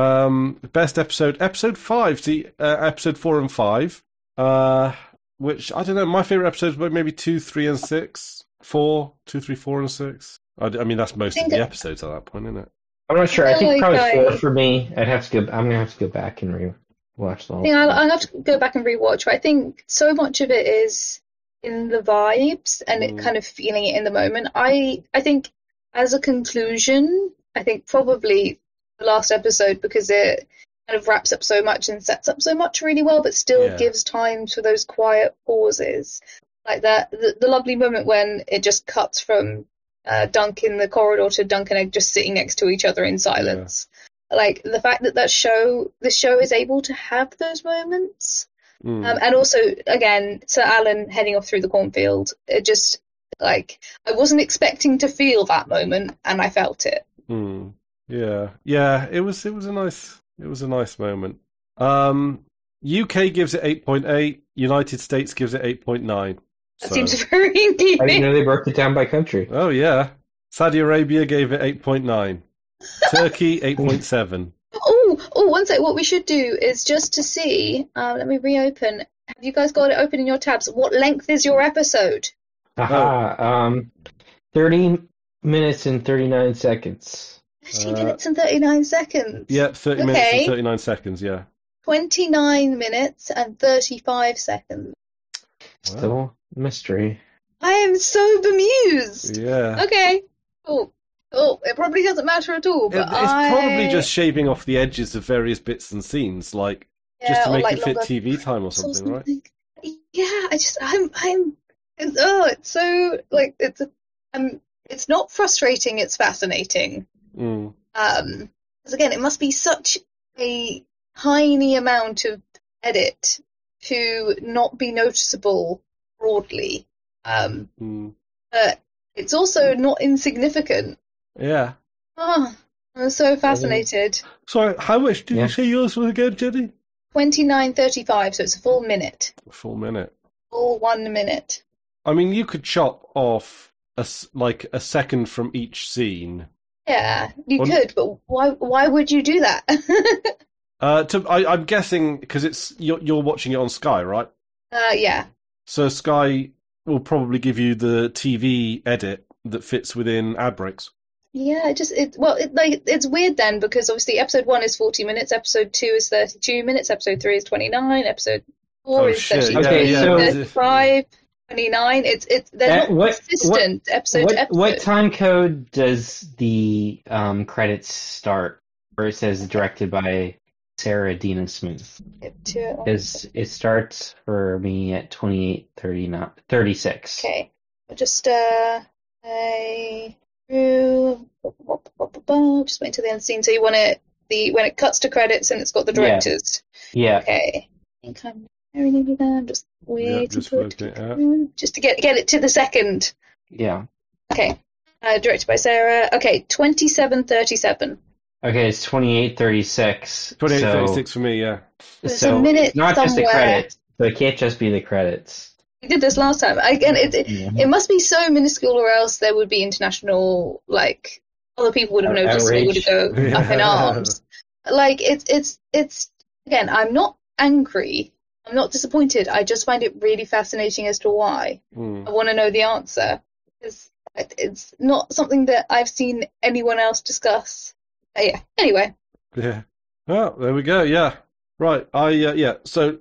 Um, best episode, episode five. See, uh, episode four and five. Uh, which I don't know. My favorite episodes were maybe two, three, and six. Four, two, three, four, and six. I, I mean, that's most I of think the that- episodes at that point, isn't it? I'm not sure. I feel think like probably four I- for me. I'd have to go. I'm gonna have to go back and re-watch the I whole. think I'll, thing. I'll have to go back and rewatch. But I think so much of it is in the vibes and it Mm. kind of feeling it in the moment. I I think as a conclusion, I think probably the last episode because it kind of wraps up so much and sets up so much really well, but still Yeah. gives time for those quiet pauses. Like that, the, the lovely moment when it just cuts from uh, Dunk in the corridor to Dunk and Egg just sitting next to each other in silence. Like the fact that that show, the show is able to have those moments. Mm. Um, and also, again, Sir Alan heading off through the cornfield, it just, like, I wasn't expecting to feel that moment, and I felt it. Mm. Yeah, yeah. It was it was a nice it was a nice moment. Um, U K gives it eight point eight. United States gives it eight point nine. That So- seems very I didn't neat. know they broke it down by country. Oh yeah. Saudi Arabia gave it eight point nine. Turkey eight point seven. Oh, oh, one sec. What we should do is just to see, uh, let me reopen. Have you guys got it open in your tabs? What length is your episode? Aha. Um, thirty minutes and thirty-nine seconds. thirty Uh, minutes and thirty-nine seconds. Yeah, thirty minutes Okay. and thirty-nine seconds, yeah. twenty-nine minutes and thirty-five seconds. Still a mystery. I am so bemused. Yeah. Okay. Cool. Cool. It probably doesn't matter at all, It- but it's I... probably just shaving off the edges of various bits and scenes, like just Yeah, to or make like it fit longer T V time or or something, right? Yeah, I just I'm I'm it's, oh, it's so like it's a, um it's not frustrating, it's fascinating. Mm. Um, because again, it must be such a tiny amount of edit to not be noticeable broadly. Um, Mm. but it's also not insignificant. Yeah. Oh, I'm so fascinated. Sorry, how much did Yeah. you say yours was again, Jenny? twenty-nine thirty-five, so it's a full minute. A full minute. Full one minute. I mean, you could chop off a s like a second from each scene. Yeah, you Well- could, but why? Why would you do that? Uh, to I, I'm guessing because it's you're, you're watching it on Sky, right? uh, yeah. So Sky will probably give you the T V edit that fits within ad breaks. Yeah, it just it well, it like it's weird then because obviously episode one is forty minutes, episode two is thirty-two minutes, episode three is twenty-nine, episode four Oh, is shit, thirty-two, yeah, yeah, so yeah. thirty-five, twenty-nine. It's it's they're Uh, not what- consistent episode What to episode. what time code does the um, credits start? Where it says directed by Sarah Dina Smooth. To it. Because it starts for me at twenty-eight thirty-nine, thirty-six. Okay, I'll just uh, a through. Just wait until the end scene. So you want it the when it cuts to credits and it's got the Yeah. directors. Yeah. Okay, I think I'm very nearly there. I'm just waiting just for it to working it go out. through, just to get get it to the second. Yeah. Okay, uh, directed by Sarah. Okay, twenty-seven thirty-seven. Okay, it's twenty-eight thirty-six. Twenty-eight so, thirty-six for me, yeah. There's so a minute it's not just the somewhere. credits. So it can't just be the credits. We did this last time. Again, it, it Yeah. it must be so minuscule, or else there would be international like other people would have Out- noticed and it would outrage. go up in Yeah. arms. Like it's it's it's again. I'm not angry. I'm not disappointed. I just find it really fascinating as to why. Hmm. I want to know the answer. It's it's not something that I've seen anyone else discuss. Uh, yeah. Anyway, Yeah. Oh, there we go. Yeah. Right. I uh, yeah. So.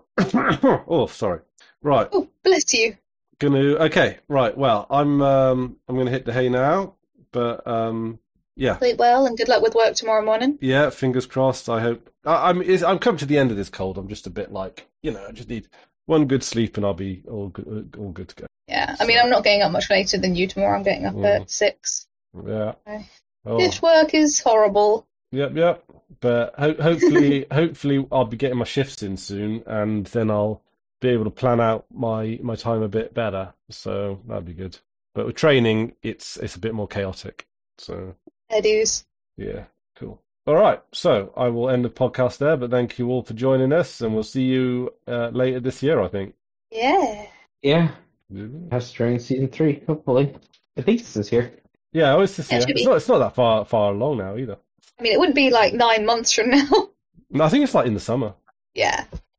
Oh, sorry. Right. oh bless you. Gonna. Okay. Right. Well, I'm. Um. I'm gonna hit the hay now. But. Um. Yeah. Sleep well and good luck with work tomorrow morning. Yeah. Fingers crossed. I hope. I, I'm. It's, I'm come to the end of this cold. I'm just a bit like you know. I just need one good sleep and I'll be all good. All good to go. Yeah. I mean, So- I'm not getting up much later than you tomorrow. I'm getting up Mm. at six. Yeah. Okay. Oh. Shift work is horrible. Yep, yep. But ho- hopefully, hopefully, I'll be getting my shifts in soon, and then I'll be able to plan out my my time a bit better. So that'd be good. But with training, it's it's a bit more chaotic. So Hairdos. yeah, cool. All right. So I will end the podcast there. But thank you all for joining us, and we'll see you uh, later this year, I think. Yeah. Yeah. Yeah, That's during season three, hopefully. I think this is here. oh, it's this Yeah, it year. should It's be. not. It's not that far far along now either. I mean, it wouldn't be like nine months from now. No, I think it's like in the summer. Yeah.